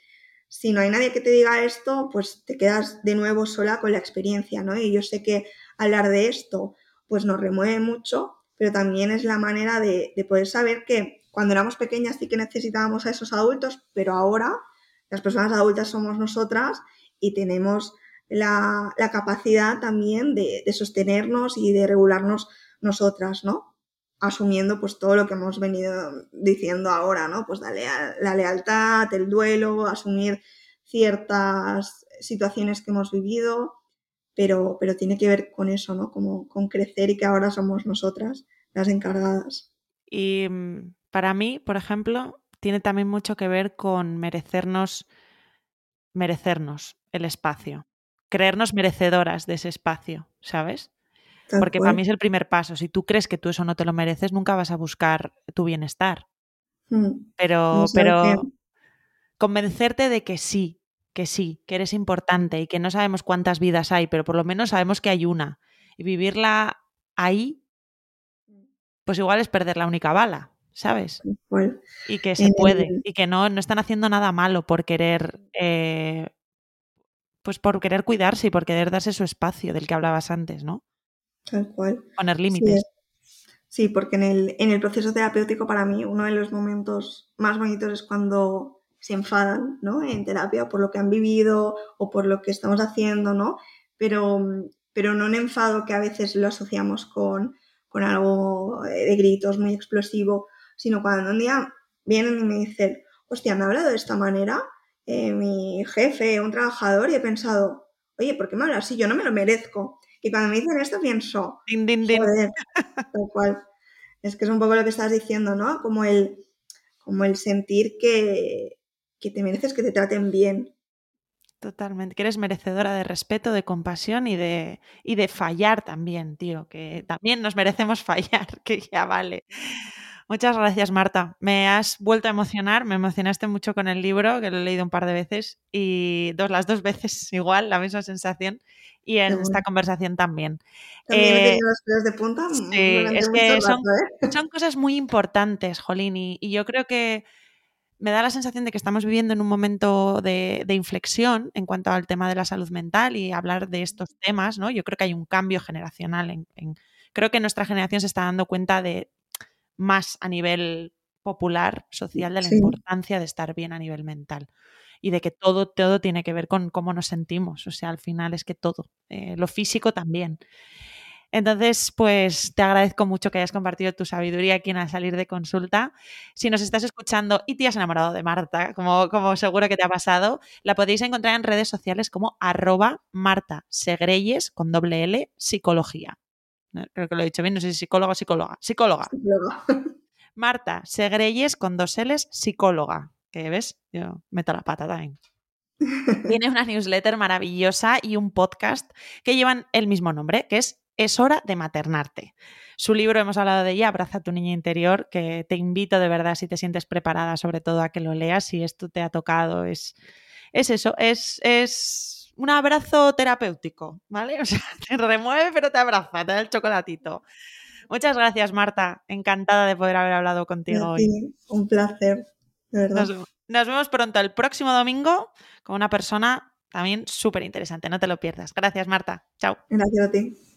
si no hay nadie que te diga esto, pues te quedas de nuevo sola con la experiencia, ¿no? Y yo sé que hablar de esto pues nos remueve mucho, pero también es la manera de poder saber que cuando éramos pequeñas sí que necesitábamos a esos adultos, pero ahora las personas adultas somos nosotras y tenemos la capacidad también de sostenernos y de regularnos nosotras, ¿no? Asumiendo pues todo lo que hemos venido diciendo ahora, ¿no? Pues la lealtad, el duelo, asumir ciertas situaciones que hemos vivido, pero tiene que ver con eso, ¿no? Como con crecer y que ahora somos nosotras las encargadas. Y para mí, por ejemplo, tiene también mucho que ver con merecernos el espacio, creernos merecedoras de ese espacio, ¿sabes? Tal Porque para mí cual. es el primer paso. Si tú crees que tú eso no te lo mereces, nunca vas a buscar tu bienestar. Y Pero, es algo que, pero convencerte de que sí, que eres importante y que no sabemos cuántas vidas hay, pero por lo menos sabemos que hay una. Y vivirla ahí, pues igual es perder la única bala, ¿sabes? tal cual. Y que se En puede, y que no están haciendo nada malo por querer, pues por querer cuidarse y por querer darse su espacio del que hablabas antes, ¿no? Tal cual. Poner Sí, límites. sí, porque en el proceso terapéutico para mí uno de los momentos más bonitos es cuando se enfadan, ¿no? En terapia por lo que han vivido o por lo que estamos haciendo, ¿no? Pero no un enfado que a veces lo asociamos con algo de gritos muy explosivo, sino cuando un día vienen y me dicen, hostia, me ha hablado de esta manera mi jefe, un trabajador, y he pensado, oye, ¿por qué me habla así? Yo no me lo merezco. Y cuando me dicen esto pienso, Din, din, din. joder, tal cual. Es que es un poco lo que estás diciendo, ¿no? Como el sentir que te mereces que te traten bien. Totalmente, que eres merecedora de respeto, de compasión y de fallar también, tío, que también nos merecemos fallar, que ya vale. Muchas gracias, Marta. Me has vuelto a emocionar, me emocionaste mucho con el libro, que lo he leído un par de veces, y las dos veces igual, la misma sensación, y Qué en esta bueno. conversación también. También he Eh, tenido los pelos de punta sí, durante es mucho que rato, ¿eh? son cosas muy importantes, Jolín, y yo creo que me da la sensación de que estamos viviendo en un momento de inflexión en cuanto al tema de la salud mental y hablar de estos temas, ¿no? Yo creo que hay un cambio generacional. Creo que nuestra generación se está dando cuenta de más a nivel popular, social, de la Sí, importancia de estar bien a nivel mental y de que todo tiene que ver con cómo nos sentimos. O sea, al final es que todo, lo físico también. Entonces, pues te agradezco mucho que hayas compartido tu sabiduría aquí en Al Salir de Consulta. Si nos estás escuchando y te has enamorado de Marta, como seguro que te ha pasado, la podéis encontrar en redes sociales como @martasegreyes con doble L psicología. Creo que lo he dicho bien, no sé si psicóloga o psicóloga. Psicóloga. sí, luego. Marta Segreyes con dos L's, psicóloga. Que ves, yo meto la pata también. Tiene una newsletter maravillosa y un podcast que llevan el mismo nombre, que Es hora de maternarte. Su libro, hemos hablado de ella, Abraza a tu niña interior, que te invito de verdad, si te sientes preparada, sobre todo a que lo leas, si esto te ha tocado, es eso, es un abrazo terapéutico, ¿vale? O sea, te remueve pero te abraza, te da el chocolatito. Muchas gracias, Marta. Encantada de poder haber hablado Y contigo a hoy. ti, un placer, de verdad. Nos vemos pronto el próximo domingo con una persona también súper interesante. No te lo pierdas. Gracias, Marta. Chao. Gracias a ti.